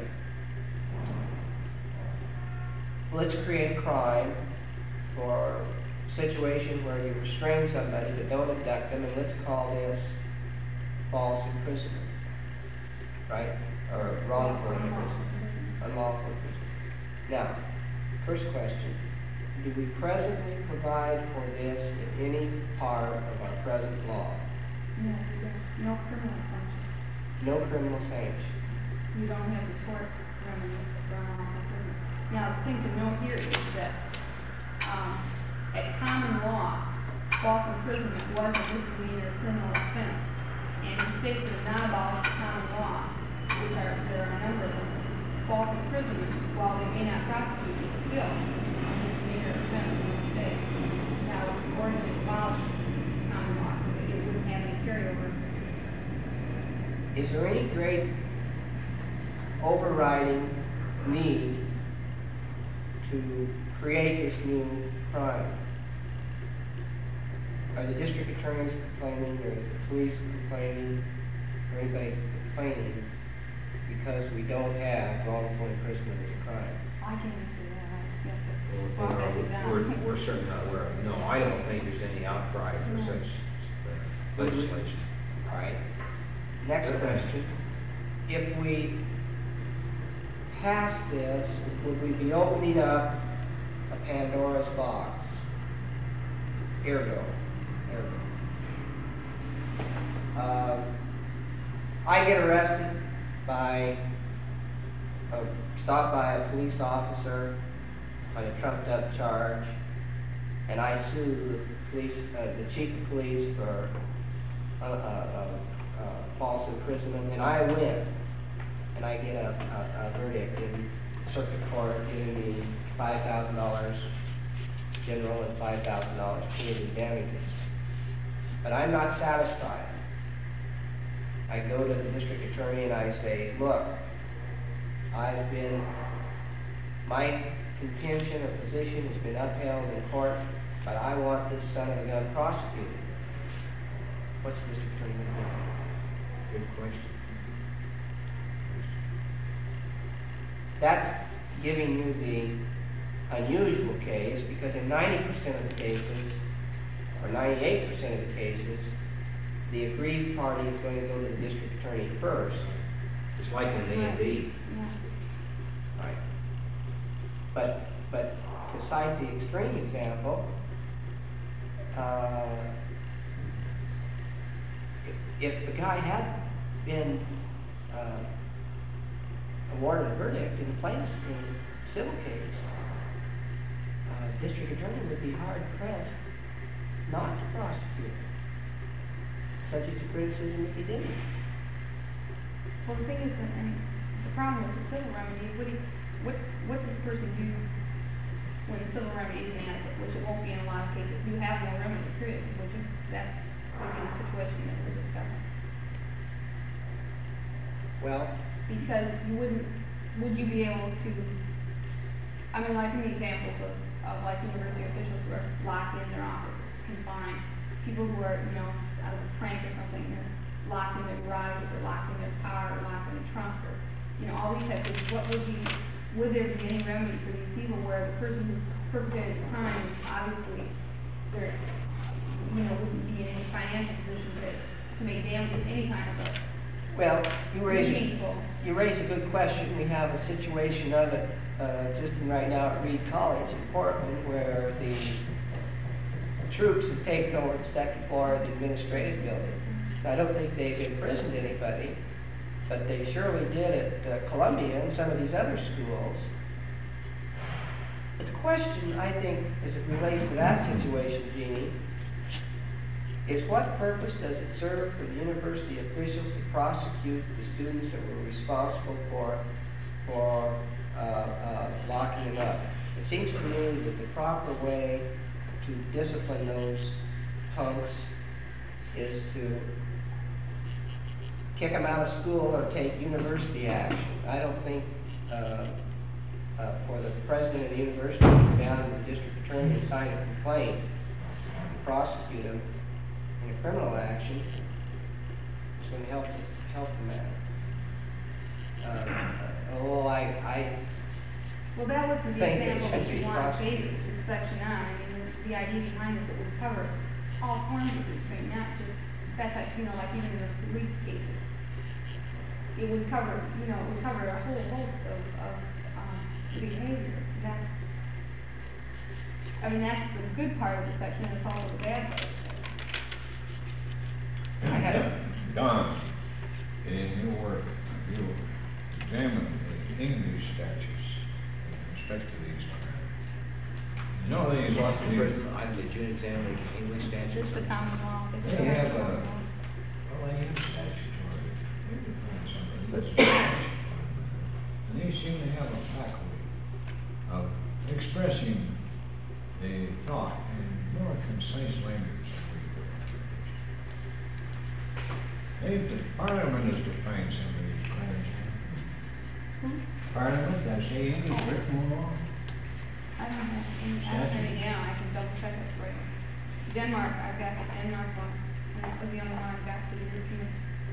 Let's create a crime for a situation where you restrain somebody but don't abduct them, and let's call this false imprisonment, right? Or wrongful imprisonment, unlawful imprisonment. Now, first question, do we presently provide for this in any part of our present law? No, you don't. No criminal sanction. No criminal sanction. You don't have the court remedy for unlawful imprisonment. Now, the thing to note here is that, um, at common law, false imprisonment was a misdemeanor criminal offense. And in states that have not abolished common law, which are, there are a number of them, false imprisonment, while they may not prosecute, is still a misdemeanor offense in the state. Now, Oregon has abolished common law, so that it wouldn't have any carryover. Is there any great overriding need to create this new crime? Are the district attorneys complaining, or the police complaining, or anybody complaining because we don't have wrongful imprisonment as a crime? I can't answer that, I guess Well, it's, well, that's we're- that. We're, we're certainly not aware of, no, I don't think there's any outcry for No. such uh, legislation. All right. Next question. If we pass this, would we be opening up a Pandora's box? Ergo. Ergo. Um, I get arrested by, uh, stopped by a police officer on a trumped up charge, and I sue the police, uh, the chief of police for uh, uh, uh, uh, false imprisonment, and I win, and I get a, a, a verdict in circuit court giving me five thousand dollars general and five thousand dollars punitive damages. But I'm not satisfied. I go to the district attorney and I say, look, I've been, my contention or position has been upheld in court, but I want this son of a gun prosecuted. What's the district attorney going to do? Good question. That's giving you the unusual case, because in ninety percent of the cases, or ninety-eight percent of the cases, the aggrieved party is going to go to the district attorney first. It's like in A and B. Yeah. Right. But, but to cite the extreme example, uh, if, if the guy had been uh, awarded a verdict in the plaintiff's in the civil case, uh, district attorney would be hard pressed not to prosecute, subject to criticism if he didn't. Well, the thing is, that, I mean, the problem with the civil remedy is, what do you, what, what does this person do when the civil remedy is inadequate, which it won't be in a lot of cases? You have no remedy, period, which is, that's, would be the situation that we're discussing. Well, Because you wouldn't, would you be able to, I mean, like in the examples of, of like university officials who are locked in their offices, confined, people who are, you know, out of a prank or something, they're locked in their garage, or they're locked in their car, or locked in a trunk, or, you know, all these types of, what would be, would there be any remedy for these people where the person who's perpetrated the crime, obviously, they're, you know, wouldn't be in any financial position to, to make damages, any kind of a, well, you raise, meaningful. you raise a good question. We have a situation of it uh, existing right now at Reed College in Portland, where the troops have taken over the second floor of the administrative building. I don't think they've imprisoned anybody, but they surely did at uh, Columbia and some of these other schools. But the question, I think, as it relates to that situation, Jeannie, is what purpose does it serve for the university officials to prosecute the students that were responsible for, for uh, uh, locking them up? It seems to me that the proper way to discipline those punks is to kick them out of school or take university action. I don't think, uh, uh, for the president of the university to go down to the district attorney and sign a complaint and prosecute him in a criminal action is going to help, help the matter. Uh, although I, I Well, that was the think it example should that you be want to prosecuted. base this section on. I mean, the, the idea behind this, it would cover all forms of restraint, not just, that's like, you know, like even in the police cases. It would cover, you know, it would cover a whole host of, of, um, behavior. That's, I mean, that's the good part of the section, and it's also the bad part of the section. I had a- Don, in your work, you examined the English statutes in respect to these crimes. You know, these Boston these- prison, I did you examine the English statutes? Just the common law. They They still have the a, common law. well, they have statutory, they define some of these statutes. And they seem to have a faculty of expressing the thought in more concise language than we do. They've, the Parliament has defined some of these crimes. Hmm? Parliament, that's the English written law. I don't have any, I don't have any now, I can double check it for you. Denmark, I've got the Denmark one, and that was the only one I've got for the European.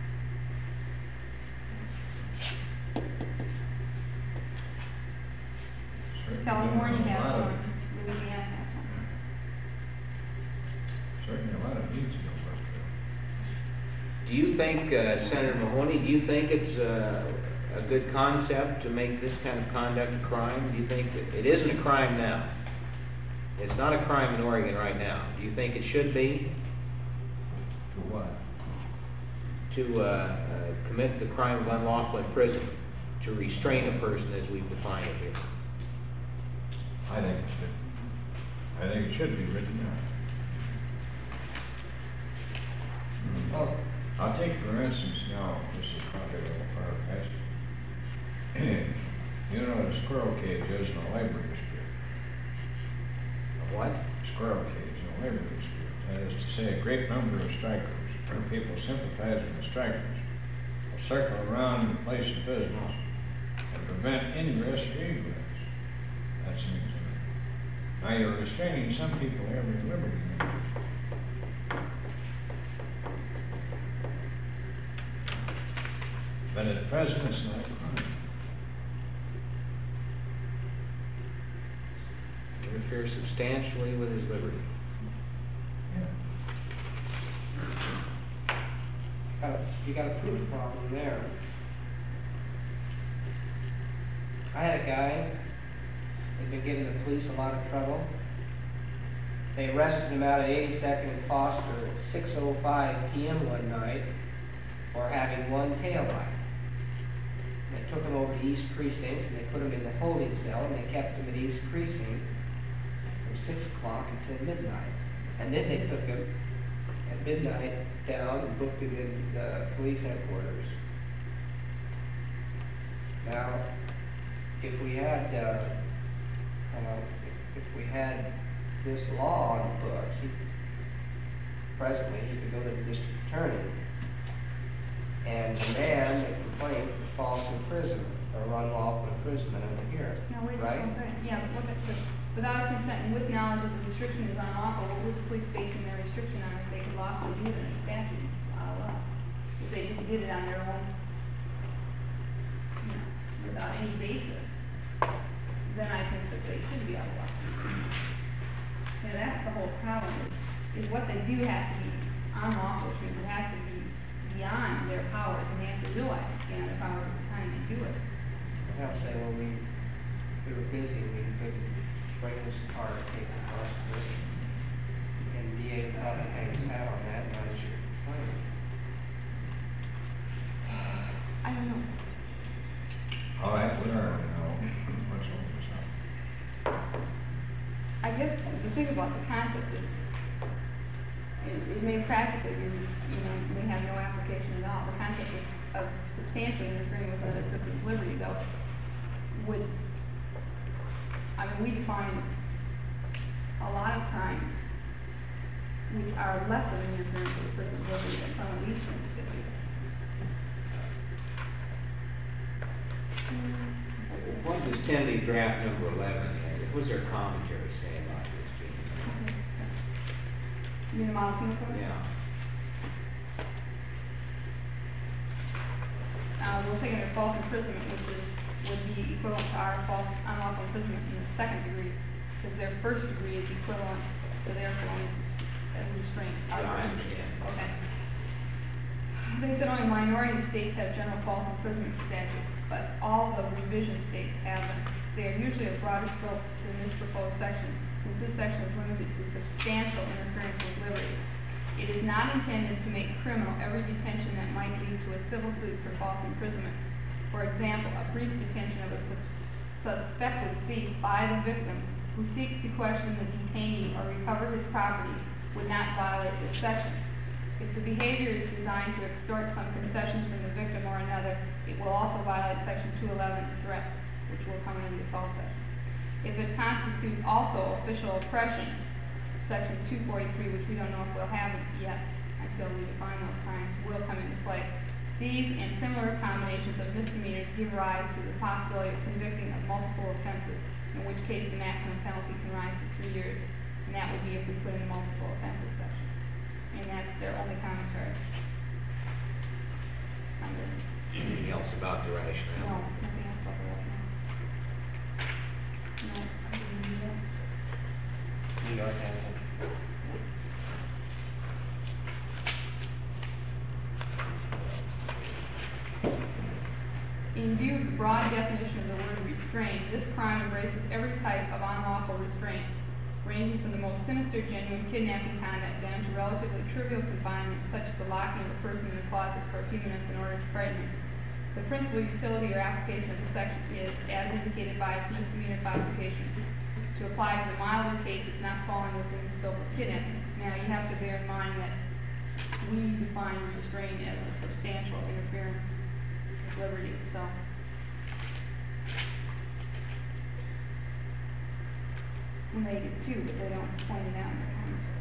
Certainly California a has lot of- one, Louisiana has one. Certainly a lot of needs to go work Do you think, uh, Senator Mahoney, do you think it's uh, a good concept to make this kind of conduct a crime? Do you think that it isn't a crime now? It's not a crime in Oregon right now. Do you think it should be to what? to uh, uh, commit the crime of unlawful imprisonment, to restrain a person as we've defined it here? I think it should. I think it should be written down. Well, I'll take for instance now, this is probably a little far past. You know what a squirrel cage is in a labor dispute? A what? Squirrel cage in a labor dispute. That is to say, a great number of strikers, or people sympathizing with strikers, will circle around the place of business and prevent ingress or egress. That's an example. Now you're restraining some people every liberty interest. But at present, it's not a crime. Interfere substantially with his liberty. Yeah. Uh, you got a proof problem there. I had a guy, he'd been giving the police a lot of trouble. They arrested him out of eighty-second and Foster at six oh five P M one night for having one tail light. They took him over to East Precinct and they put him in the holding cell and they kept him at East Precinct from six o'clock until midnight. And then they took him at midnight down and booked him in the police headquarters. Now, if we had, uh, uh, if, if we had this law on the books, he, presently he could go to the district attorney and demand a complaint for false imprisonment or unlawful imprisonment under here, No, wait, right? that's what I'm saying. Yeah, but what the, the, without consent and with knowledge that the restriction is unlawful, what would the police basing their restriction on if they could lawfully do it in the statute? Uh, well, if they just did it on their own, you know, without any basis, then I think that they should be outlawed. You know, that's the whole problem, is, is what they do has to be unlawful, because it has to be beyond their powers, and they have to realize it's beyond their powers at the time they do it. I'll say, well, we, we were busy, we couldn't bring this car, take it across the river. And D A probably hangs his hat on that, and I should complain. I don't know. All right, we are now, what's over this now? I guess the thing about the concept is, it, it may practically be, you know, may have no application at all. The concept of, of substantially interfering with another person's liberty, though, would, I mean, we define a lot of crimes which are less of an interference with a person's liberty than some of these things could be. What does ten leave draft number eleven, uh, what's their commentary say about this, Gene? You mean the model penal code? Yeah. Uh, we'll take under false imprisonment, which is, would be equivalent to our false unlawful imprisonment in the second degree, because their first degree is equivalent to their felonious as restraint. Yeah, I understand. Okay. They said only minority states have general false imprisonment statutes, but all the revision states have them. They are usually of broader scope than this proposed section, since this section is limited to substantial interference with liberty. It is not intended to make criminal every detention that might lead to a civil suit for false imprisonment. For example, a brief detention of a sus- suspected thief by the victim who seeks to question the detainee or recover his property would not violate this section. If the behavior is designed to extort some concessions from the victim or another, it will also violate section two eleven, threats, which will come in the assault section. If it constitutes also official oppression, section two forty-three, which we don't know if we'll have it yet until we define those crimes, will come into play. These and similar combinations of misdemeanors give rise to the possibility of convicting of multiple offenses, in which case the maximum penalty can rise to three years, and that would be if we put in the multiple offenses section. And that's their only commentary. On this. Anything else about the No, rationale? nothing else about the rationale. No, I didn't do that. New York has them. In view of the broad definition of the word restraint, this crime embraces every type of unlawful restraint, ranging from the most sinister genuine kidnapping conduct down to relatively trivial confinement, such as the locking of a person in a closet for a few minutes in order to frighten him. The principal utility or application of the section is, as indicated by its misdemeanor classification, to apply to the milder cases not falling within the scope of kidnapping. Now, you have to bear in mind that we define restraint as a substantial interference with liberty, so. Well, they do too, but they don't point it out in their commentary.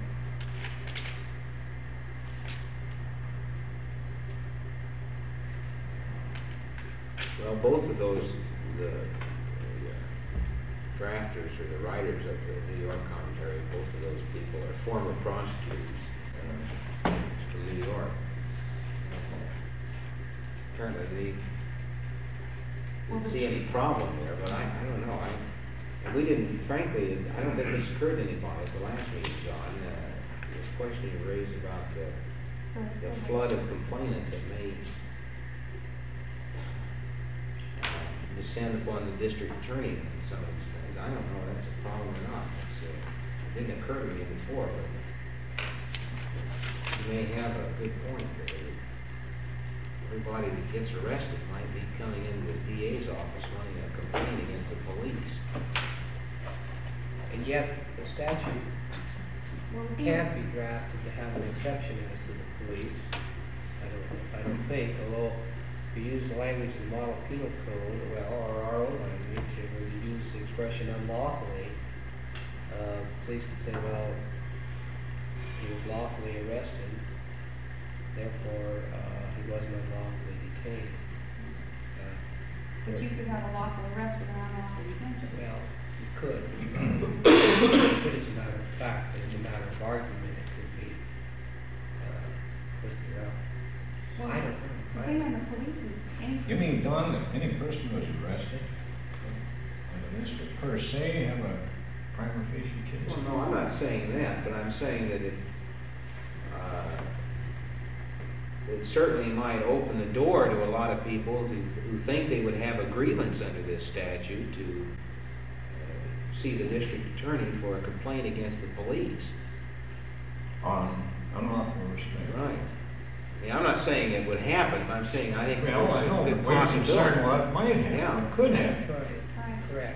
Well, both of those, the, the uh, drafters or the writers of the New York commentary, both of those people are former prosecutors uh, from New York. Apparently, they didn't see any problem there, but I, I don't know. I, and we didn't, frankly, I don't think this occurred to anybody at the last meeting, John. Uh, this question you raised about the, the flood of complainants that may uh, descend upon the district attorney and some of these things. I don't know if that's a problem or not. It's, uh, it didn't occur to me before, but you may have a good point that everybody that gets arrested might be coming into the D A's office wanting a complaint against the police. And yet, the statute Well, the- can't be drafted to have an exception as to the police. I don't, I don't think, although if you use the language of the model penal code, well, or our own language, or you use the expression unlawfully, uh, police could say, well, he was lawfully arrested, therefore, uh, he wasn't unlawfully detained. Uh, But you could have a lawful arrest with an unlawful detention. Well, you could. But as a matter of fact, as a matter of argument, it could be, uh, twisted around. Well, I don't know. The I thing don't on the police is any. You mean, Don, that any person who is arrested on the list would per se have a prima facie case? Well, no, I'm not saying that, but I'm saying that it, uh, it certainly might open the door to a lot of people who, who think they would have a grievance under this statute to uh, see the district attorney for a complaint against the police. On unlawful restraint. Right. I mean, I'm not saying it would happen, but I'm saying I think Well, I there's know, a but good we're possibility. concerned what might happen, Yeah. what could happen. Right, Right. correct.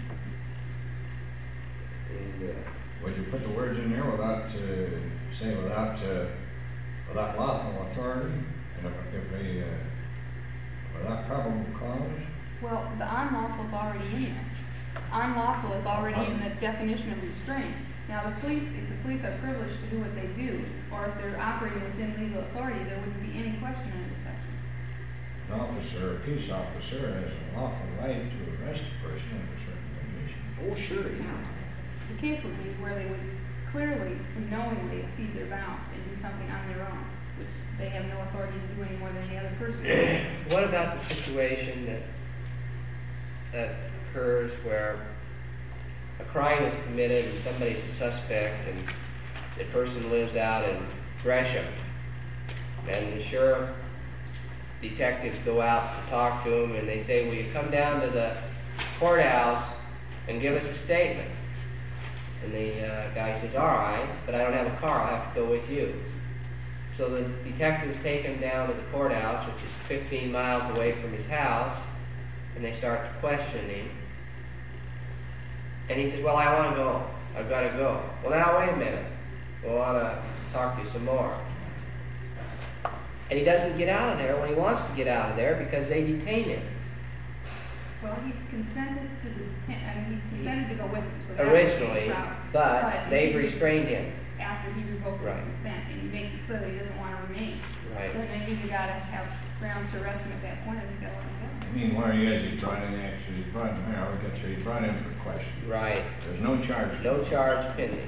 And, uh, Would you put the words in there without, uh, say without, uh, without lawful authority, and if, if a, uh, without probable cause? Well, the unlawful is already in there. Unlawful is already in the definition of restraint. Now, the police, if the police are privileged to do what they do, or if they're operating within legal authority, there wouldn't be any question in this section. An officer, a peace officer has a lawful right to arrest a person under certain conditions. Oh, sure, yeah. The case would be where they would clearly, knowingly exceed their bounds and do something on their own, which they have no authority to do any more than any other person. What about the situation that, that occurs where a crime is committed and somebody's a suspect and the person lives out in Gresham and the sheriff detectives go out to talk to him and they say, will you come down to the courthouse and give us a statement? And the uh, guy says, all right, but I don't have a car, I'll have to go with you. So the detectives take him down to the courthouse, which is fifteen miles away from his house, and they start to question him. And he says, well, I want to go, I've got to go. Well, now, wait a minute, we want to talk to you some more. And he doesn't get out of there when he wants to get out of there because they detain him. Well, he's consented to the, I mean, he's consented to go with them, so that's Originally, the route. but they've he- restrained him. After he revokes his Right. consent, and he makes it clear that he doesn't want to remain. Right. Then they either gotta have grounds to arrest him at that point, or they gotta let him I go. mean, where he is, he's brought in, actually, he's brought in, there, we got you, he's brought in for question. Right. There's no charge. No charge pending.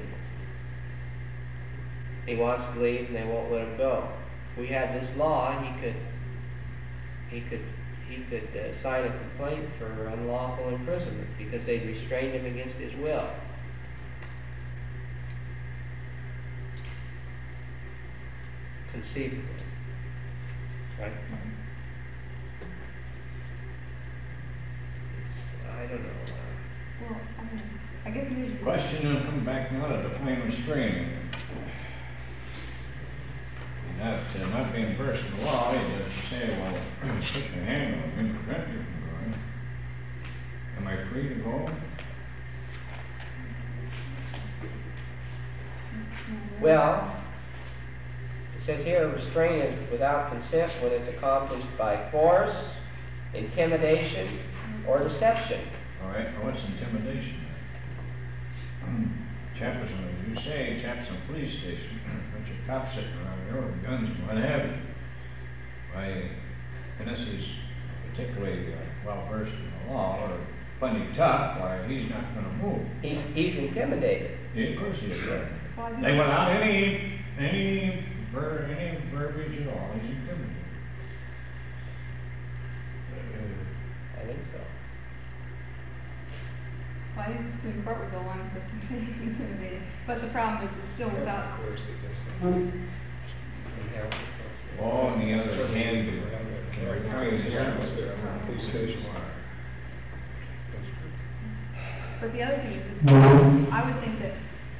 He wants to leave and they won't let him go. If we had this law, he could, he could, he could uh, sign a complaint for unlawful imprisonment because they restrained him against his will. Conceivably. Right? I don't know. uh, Well, I mean, I guess maybe. Question will come back now to define restraining. Not, uh, not being versed in the law, he doesn't say, well, put your hand on him and prevent you from going. Am I free to go? Well, it says here, restraint is without consent when it's accomplished by force, intimidation, or deception. All right, well, what's intimidation? Chaps, you say, chaps in a police station, bunch of cops sitting around there with guns and what have you. Why, and this is particularly uh, well versed in the law, or plenty tough, why, he's not gonna move. He's, he's intimidated. Yeah, of course he is. Well, I think- They, without any, any ver, any verbiage at all, he's intimidated. I think so. Well, I think the Supreme Court would go along with he's intimidated, but the problem is it's still without. Oh, on the other hand, can require his Police station. But the other thing is, is I would think that,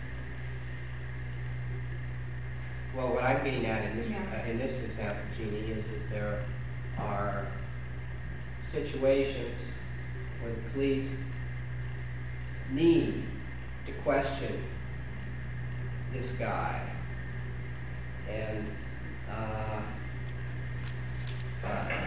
Well, what I'm getting at in this, Yeah. uh, in this example, Jeannie, is that there are situations where the police need to question this guy. And, uh, uh,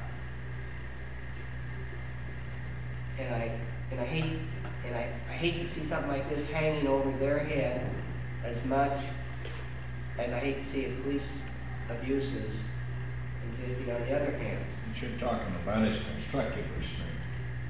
and I, and I hate, and I, I hate to see something like this hanging over their head as much as I hate to see if police abuses existing on the other hand. What you're talking about is constructive restraint.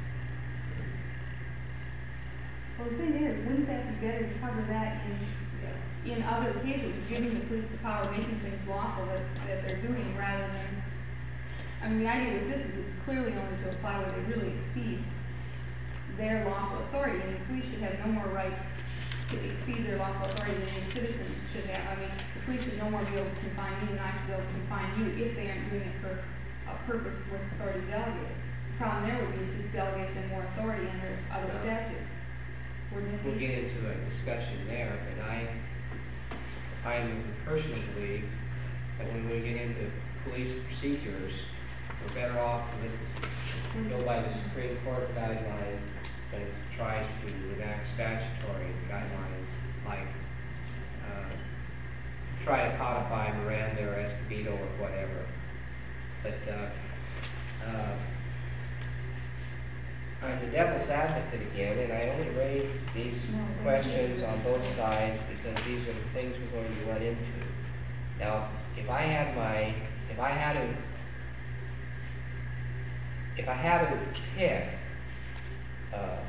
well, the thing is, wouldn't that be better to cover that in, in other cases, giving the police the power, making things lawful that, that they're doing, rather than, I mean, the idea with this is it's clearly only to apply where they really exceed their lawful authority, and the police should have no more right to exceed their lawful authority than any citizen should have. I mean, the police should no more be able to confine you than I should be able to confine you if they aren't doing it for a purpose with authority delegated. The problem there would be it just delegates them more authority under other statutes. Wouldn't it be? We'll get into a discussion there, but I, I personally believe that when we get into police procedures, we're better off to go by the Supreme Court guidelines than try to enact statutory guidelines like, uh, try to codify Miranda or Escobedo or whatever. But, uh, uh, I'm the devil's advocate again, and I only raise these questions on both sides because these are the things we're going to run into. Now, if I had my, if I had to if I had to pick, uh,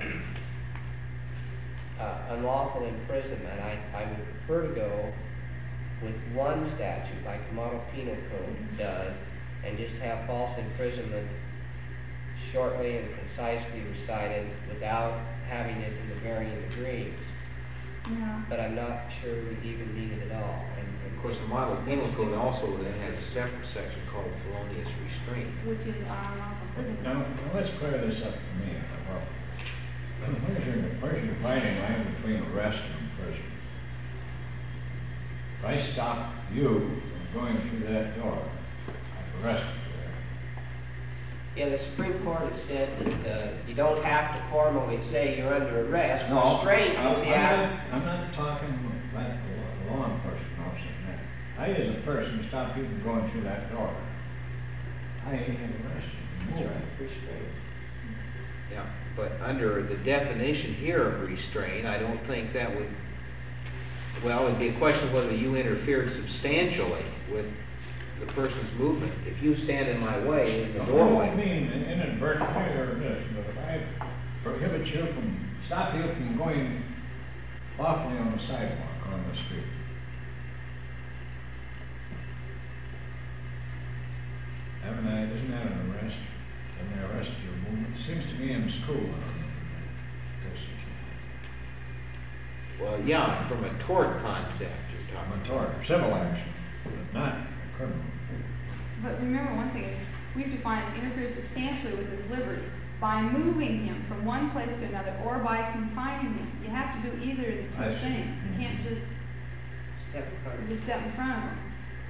uh, unlawful imprisonment, I, I would prefer to go with one statute, like the Model Penal Code does, and just have false imprisonment shortly and concisely recited without having it in the varying degrees. Yeah. But I'm not sure we even need it at all. And, Of course, the model penal code also then has a separate section called felonious restraint. Which is our unlawful imprisonment. Now, now let's clear this up for me. Well, where's your, where's your dividing line between arrest and imprisonment? If I stop you from going through that door, I've arrested you there. yeah, the Supreme Court has said that uh, you don't have to formally say you're under arrest. No, Restraint I'm is the I'm act. not, I'm not talking about the law- law enforcement officer now. I, as a person, stop you from going through that door. I ain't arrested you. That's right, restraint. Yeah, but under the definition here of restraint, I don't think that would, well, it'd be a question of whether you interfered substantially with the person's movement. If you stand in my way in the I doorway. don't mean inadvertently or this, but if I prohibit you from, stop you from going lawfully on the sidewalk or on the street. Haven't I, isn't that an arrest? Haven't I arrested your movement? Seems to me in school. Well, yeah, from a tort concept you're I'm talking a tort, civil action, but not a criminal. But remember one thing, is we've defined interfere substantially with his liberty by moving him from one place to another or by confining him. You have to do either of the I two see. things. You can't just, Step in front of just step in front of him.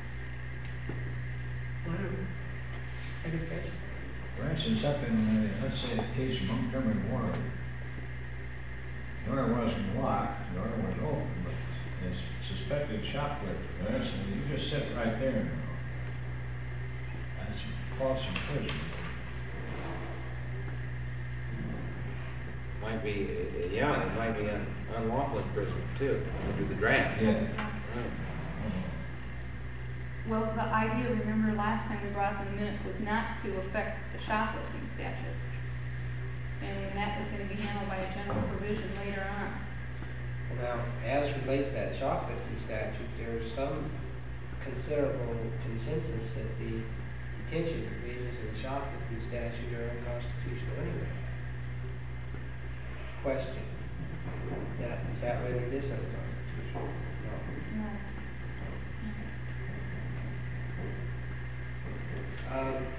For instance, up in, uh, let's say, the case of Montgomery Ward, the door wasn't locked, the door was open, but it's suspected shoplifter, there, so you just sit right there now. That's false imprisonment. might be, uh, yeah, it might be un- unlawful imprisonment too, under the draft. Yeah. Right. Well, the idea, remember last time we brought up in the minutes, was not to affect the shoplifting statute. And that is gonna be handled by a general provision later on. Now, as relates to that shoplifting statute, there is some considerable consensus that the detention provisions of the shoplifting statute are unconstitutional anyway. Question, that, is that whether it is unconstitutional? No. No. Um,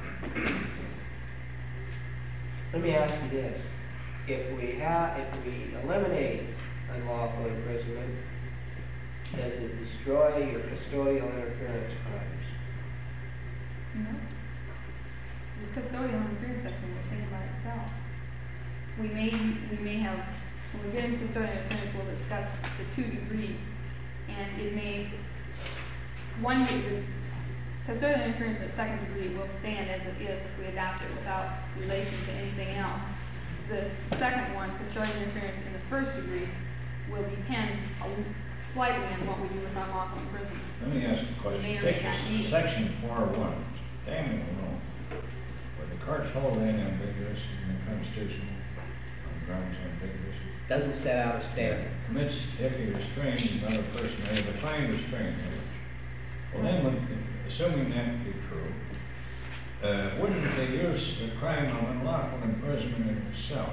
let me ask you this, if we have, if we eliminate unlawful imprisonment, does it destroy your custodial interference crimes? No. The custodial interference section will think about itself. We may, we may have, when we get into custodial interference, we'll discuss the two degrees. And it may, one degree, custodial interference at second degree will stand as it is if we adopt it without relation to anything else. The second one, custodial interference in the first degree, will depend a- slightly on what we do with unlawful imprisonment. Let me ask a question. May or may Take not need it. section four one, damning alone, where the courts hold in ambiguous and unconstitutional on grounds ambiguous. Doesn't set out a standard. Commits if he restrains another person, or defined restraint. Well, then, when, assuming that to be true, uh, wouldn't the use, the crime of unlawful imprisonment in itself,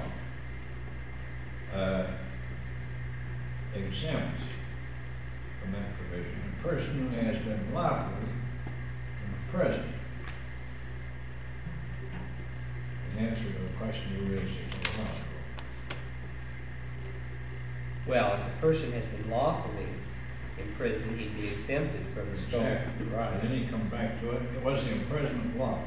uh, exempt from that provision a person who has been lawfully imprisoned? The answer to the question you raised is a while ago. Well, if a person has been lawfully imprisoned, he'd be exempted from the scope. Exactly right. And then he come back to it, it was the imprisonment law.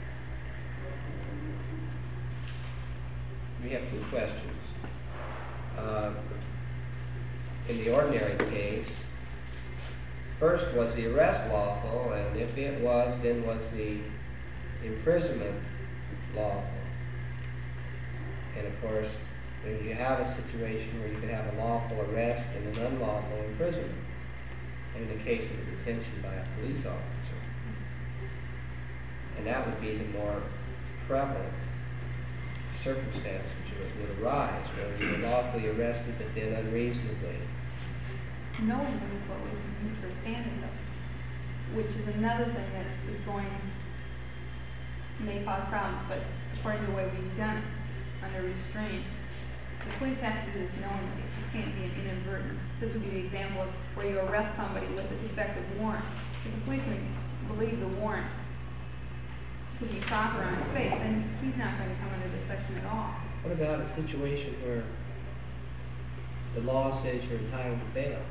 We have two questions. Uh, in the ordinary case, first, was the arrest lawful, and if it was, then was the imprisonment lawful? And of course, when you have a situation where you could have a lawful arrest and an unlawful imprisonment, in the case of a detention by a police officer. And that would be the more prevalent circumstance which would- would arise, where you were lawfully arrested but then unreasonably. Knowing is what we can use for standing though, which is another thing that is going, may cause problems, but according to the way we've done it, under restraint, the police have to do this knowingly, it just can't be an inadvertent. This would be the example of where you arrest somebody with a defective warrant. If the policeman believes the warrant to be proper on its face, then he's not going to come under this section at all. What about a situation where the law says you're entitled to bail?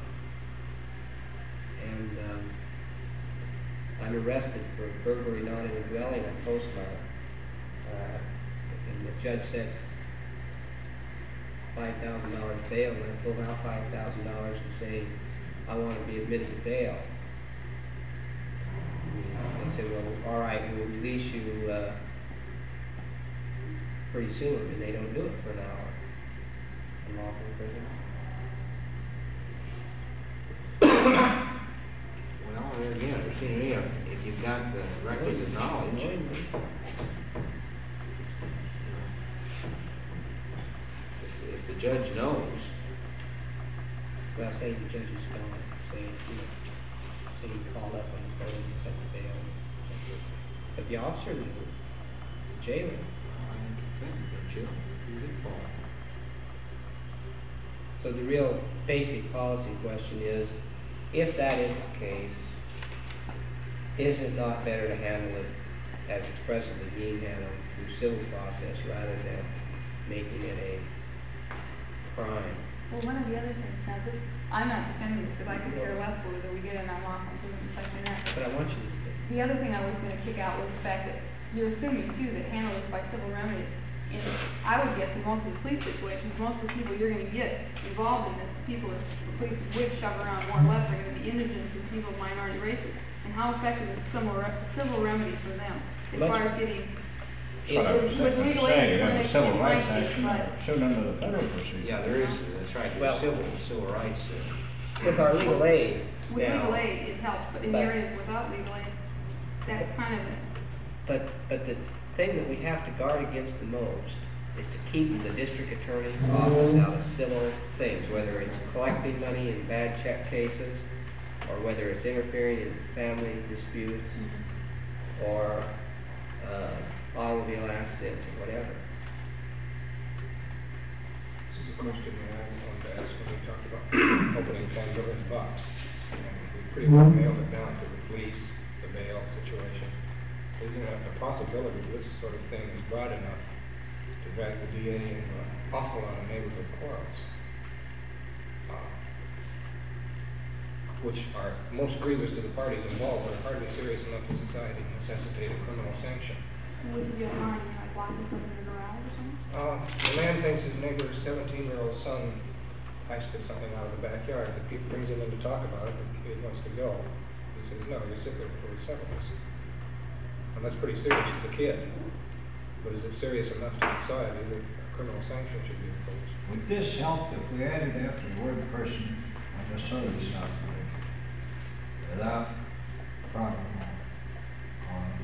And, um, I'm arrested for burglary not in a dwelling on Postmart. Uh, and the judge sets five thousand dollars bail, and I pull out five thousand dollars and say, I want to be admitted to bail. They say, well, all right, we'll release you, uh, pretty soon, and they don't do it for an hour. Unlawful prison. Well, there again, it seems to me, if if you've got the requisite knowledge, if, if the judge knows, Well, say the judge is gone, say, you know, say you called up on the phone and set the bail. But the officer knew, the jailer. don't you, you did fall. So the real basic policy question is, if that is the case, is it not better to handle it as it's presently being handled through civil process rather than making it a crime? Well, one of the other things, now this, I'm not defending this, because I could care less whether we get an unlawful imprisonment section or not. But I want you to think. The other thing I was gonna kick out was the fact that you're assuming too that handle this by civil remedies. And I would guess in most of the police situations, most of the people you're gonna get involved in this, the people that the police would shove around more or less are gonna be indigents and people of minority races. And how effective is civil, re- civil remedy for them as Let's- far as getting, That's what I was with saying, legal say, aid you have a clinics, civil it rights might be, action, but- suit under the federal procedure. Yeah, there is, that's right, Well- there's civil, civil rights, uh, With our legal aid with now, legal aid, it helps, but in But- areas without legal aid, that's kind of, a- but, but the thing that we have to guard against the most is to keep the district attorney's office out of civil things, whether it's collecting money in bad check cases, or whether it's interfering in family disputes, or, uh, automobile accidents, or whatever. This is a question that I wanted to ask when we talked about opening Pandora's box. And we pretty well nailed it down to the police, the bail situation. Isn't it a possibility this sort of thing is broad enough to drag the D A into an awful lot of neighborhood quarrels? uh, Which are most grievous to the parties involved, but are hardly serious enough to society to necessitate a criminal sanction. what would you get mine, like locking something in the garage or something? Uh, the man thinks his neighbor's seventeen-year-old son heisted something out of the backyard. The kid brings him in to talk about it, the kid wants to go. He says, no, you sit there for seconds. And that's pretty serious to the kid. But is it serious enough to society that a criminal sanction should be imposed? Would this help if we added after the word person on the service hospital without proper arms?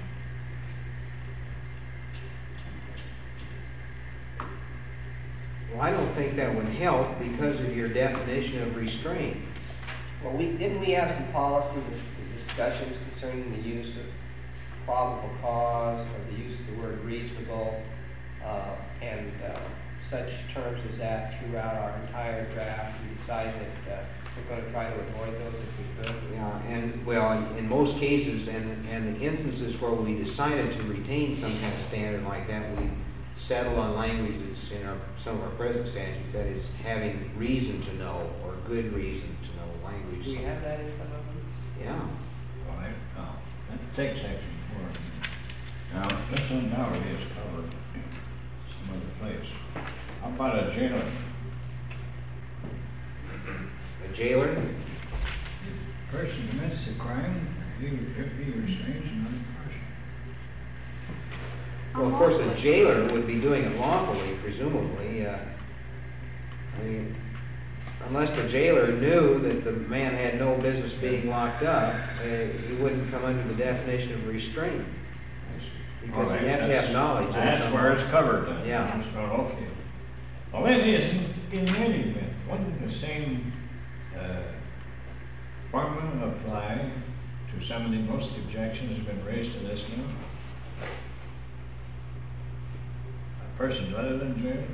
well, I don't think that would help because of your definition of restraint. Well, we, didn't we have some policy discussions concerning the use of probable cause, or the use of the word reasonable, uh, and, uh, such terms as that throughout our entire draft? We decided that, uh, we're gonna try to avoid those if we could. Yeah, and, well, in, in most cases, and, and the instances where we decided to retain some kind of standard like that, we settle on language that's in our, some of our present statutes, that is having reason to know, or good reason to know language. Do we have that in some of them? Yeah. Well, I, no, let's take section four. Now, this one now is covered in some other place. How about a jailer? A jailer? If a person commits a crime, he should be restrained as another person. Well, of course, a jailer would be doing it lawfully, presumably, uh, I mean, unless the jailer knew that the man had no business being locked up, uh, he wouldn't come under the definition of restraint. Because Well, you have to that's- have knowledge. of That's some- where it's covered then. Yeah. So, okay. Well, it isn't, in any event, wouldn't the same, uh, formula apply to somebody, most of the objections have been raised to this now? A person other than Jim?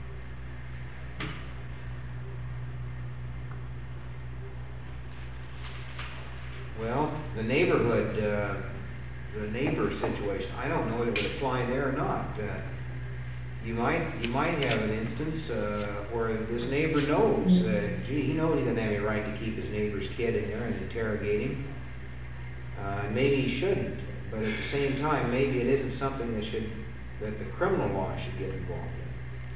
Well, the neighborhood, uh, the neighbor situation, I don't know if it would apply there or not. Uh, You might, you might have an instance, uh, where this neighbor knows, uh, gee, he knows he doesn't have any right to keep his neighbor's kid in there and interrogate him. Uh, and maybe he shouldn't, but at the same time, maybe it isn't something that should, that the criminal law should get involved in.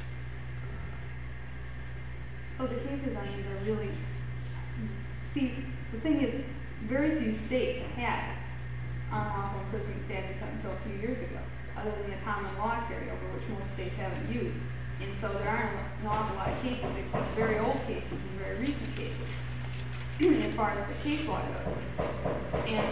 Oh, the cases I mean are really, see, the thing is, very few states had unlawful imprisonment statutes up until a few years ago, other than the common law carryover, which most states haven't used. And so there aren't an awful lot of cases, except very old cases and very recent cases, as far as the case law goes. And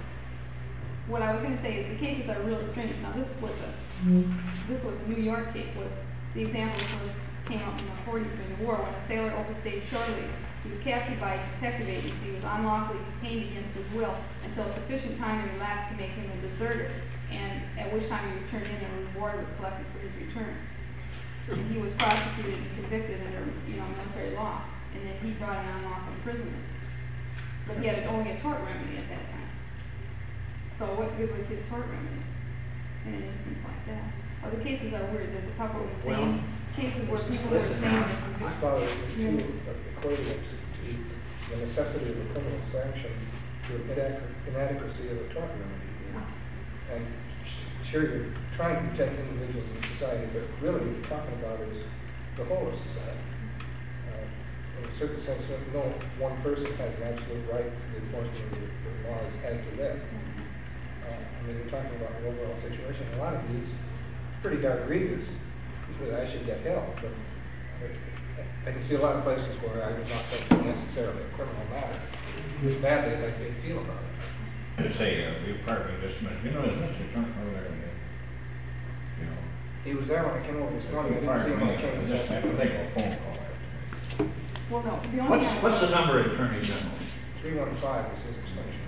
what I was gonna say is the cases are really strange. Now, this was a, this was a New York case, was, the example was, came up in the forties during the war, when a sailor overstayed shortly. He was captured by a detective agency, was unlawfully detained against his will until sufficient time had elapsed to make him a deserter, and at which time he was turned in and a reward was collected for his return. And he was prosecuted and convicted under, you know, military law, and then he brought an unlawful imprisonment. But he had only a tort remedy at that time. So what good was his tort remedy in an instance like that? Well, the cases are weird. There's a couple of the Well, same cases where people were listen, saying now, that. This follows the two equations to the necessity of a criminal sanction to an inadequ- inadequacy of a tort remedy. And sure, you're trying to protect individuals in society, but really what you're talking about is the whole of society. Uh, in a certain sense, no one person has an absolute right to the enforcement of the, the laws as to them. Uh, I mean, you're talking about the overall situation. A lot of these pretty dark grievous that I should get help, but I, I can see a lot of places where I would not think it's necessarily a criminal matter. As badly as I may feel about it. To say, uh, you pardon me just a minute, you know, is Mister Trump over there? You know? He was there when I came over this morning. I didn't see him Pardon when me, I came I this just have to afternoon. take a phone call. Well, no, the only What's, thing I- what's the number, Attorney General? Three one five is his extension.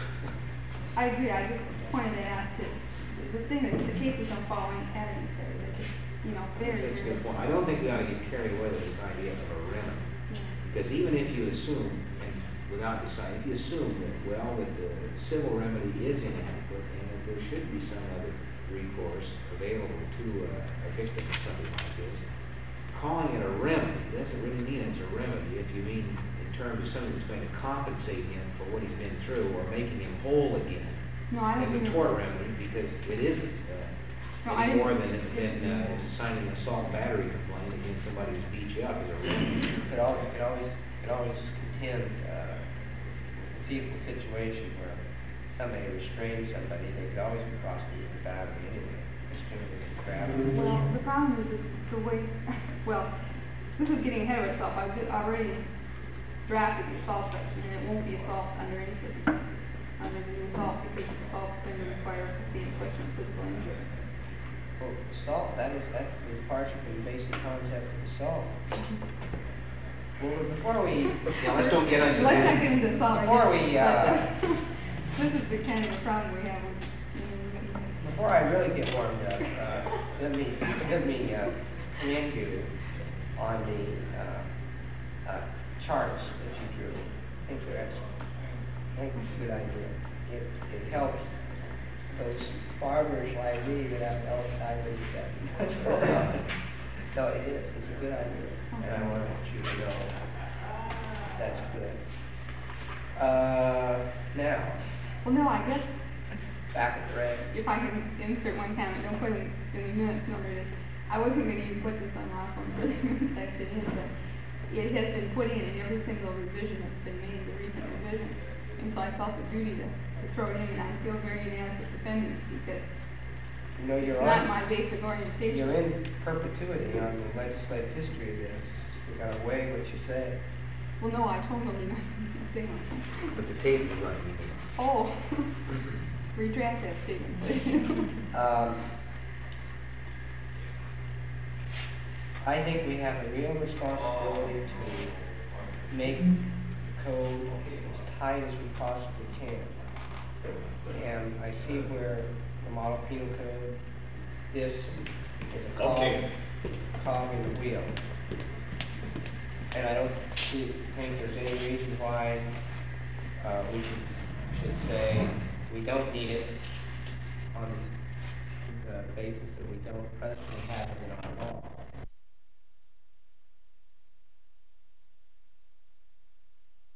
I agree, I just pointed it out to, the, the thing is, the cases don't follow any patterns, so they're just, you know, very. That's a very- good point. I don't think we ought to get carried away with this idea of a remedy. Yeah. Because even if you assume, and without deciding, if you assume that, well, that the civil remedy is inadequate and that there should be some other recourse available to uh, a victim of something like this, calling it a remedy doesn't really mean it's a remedy if you mean in terms of something that's going to compensate him for what he's been through or making him whole again No, I as don't a mean. tort remedy, because it isn't. No, Uh, I any more than, didn't- than uh, signing an assault battery complaint against somebody who's beat you up is a remedy. You could always, could always, could always contend, uh, conceivable situation where somebody restrains somebody, they could always be prosecuted for battery anyway, restraining the crowd. Well, the problem is, is the way, well, this is getting ahead of itself, I've ju- already drafted the assault section, and it won't be assault under any circumstances, under the new assault, because assault is going to require the infliction of physical injury. Well, assault, that is, that's the departure from the basic concept of assault. Well, before we, Yeah, let's don't get into Let's that. not get into assault. Before we, uh, This is the kind of a problem we have with, you know, before I really get warmed up, uh, let me, let me, uh, commend you on the, uh, uh, charts that you drew. I think they're excellent. I think it's a good idea. It, it helps those farmers like me that have no idea what's going on. No, it is, it's a good idea, and I want you to know that's good. Uh, now, well, no, I guess back at the red. if I can insert one comment, don't put it in the minutes number, it is, I wasn't gonna even put this on lawful imprisonment section in, but it has been put in in every single revision that's been made, the recent revision. And so I felt the duty to, to throw it in, and I feel very inadequate defending it, because You know, you're it's not on, my basic orientation. you're in perpetuity on the legislative history of this. You gotta weigh what you say. Well, no, I totally not, nothing like that. But the tape is running again. Oh, Retract that statement, please. Um, I think we have a real responsibility to make the code as tight as we possibly can. And I see where the model penal code, this is a cog, Okay. cog in the wheel. And I don't see, think there's any reason why, uh, we should, should say we don't need it on the basis that we don't presently have it in our law.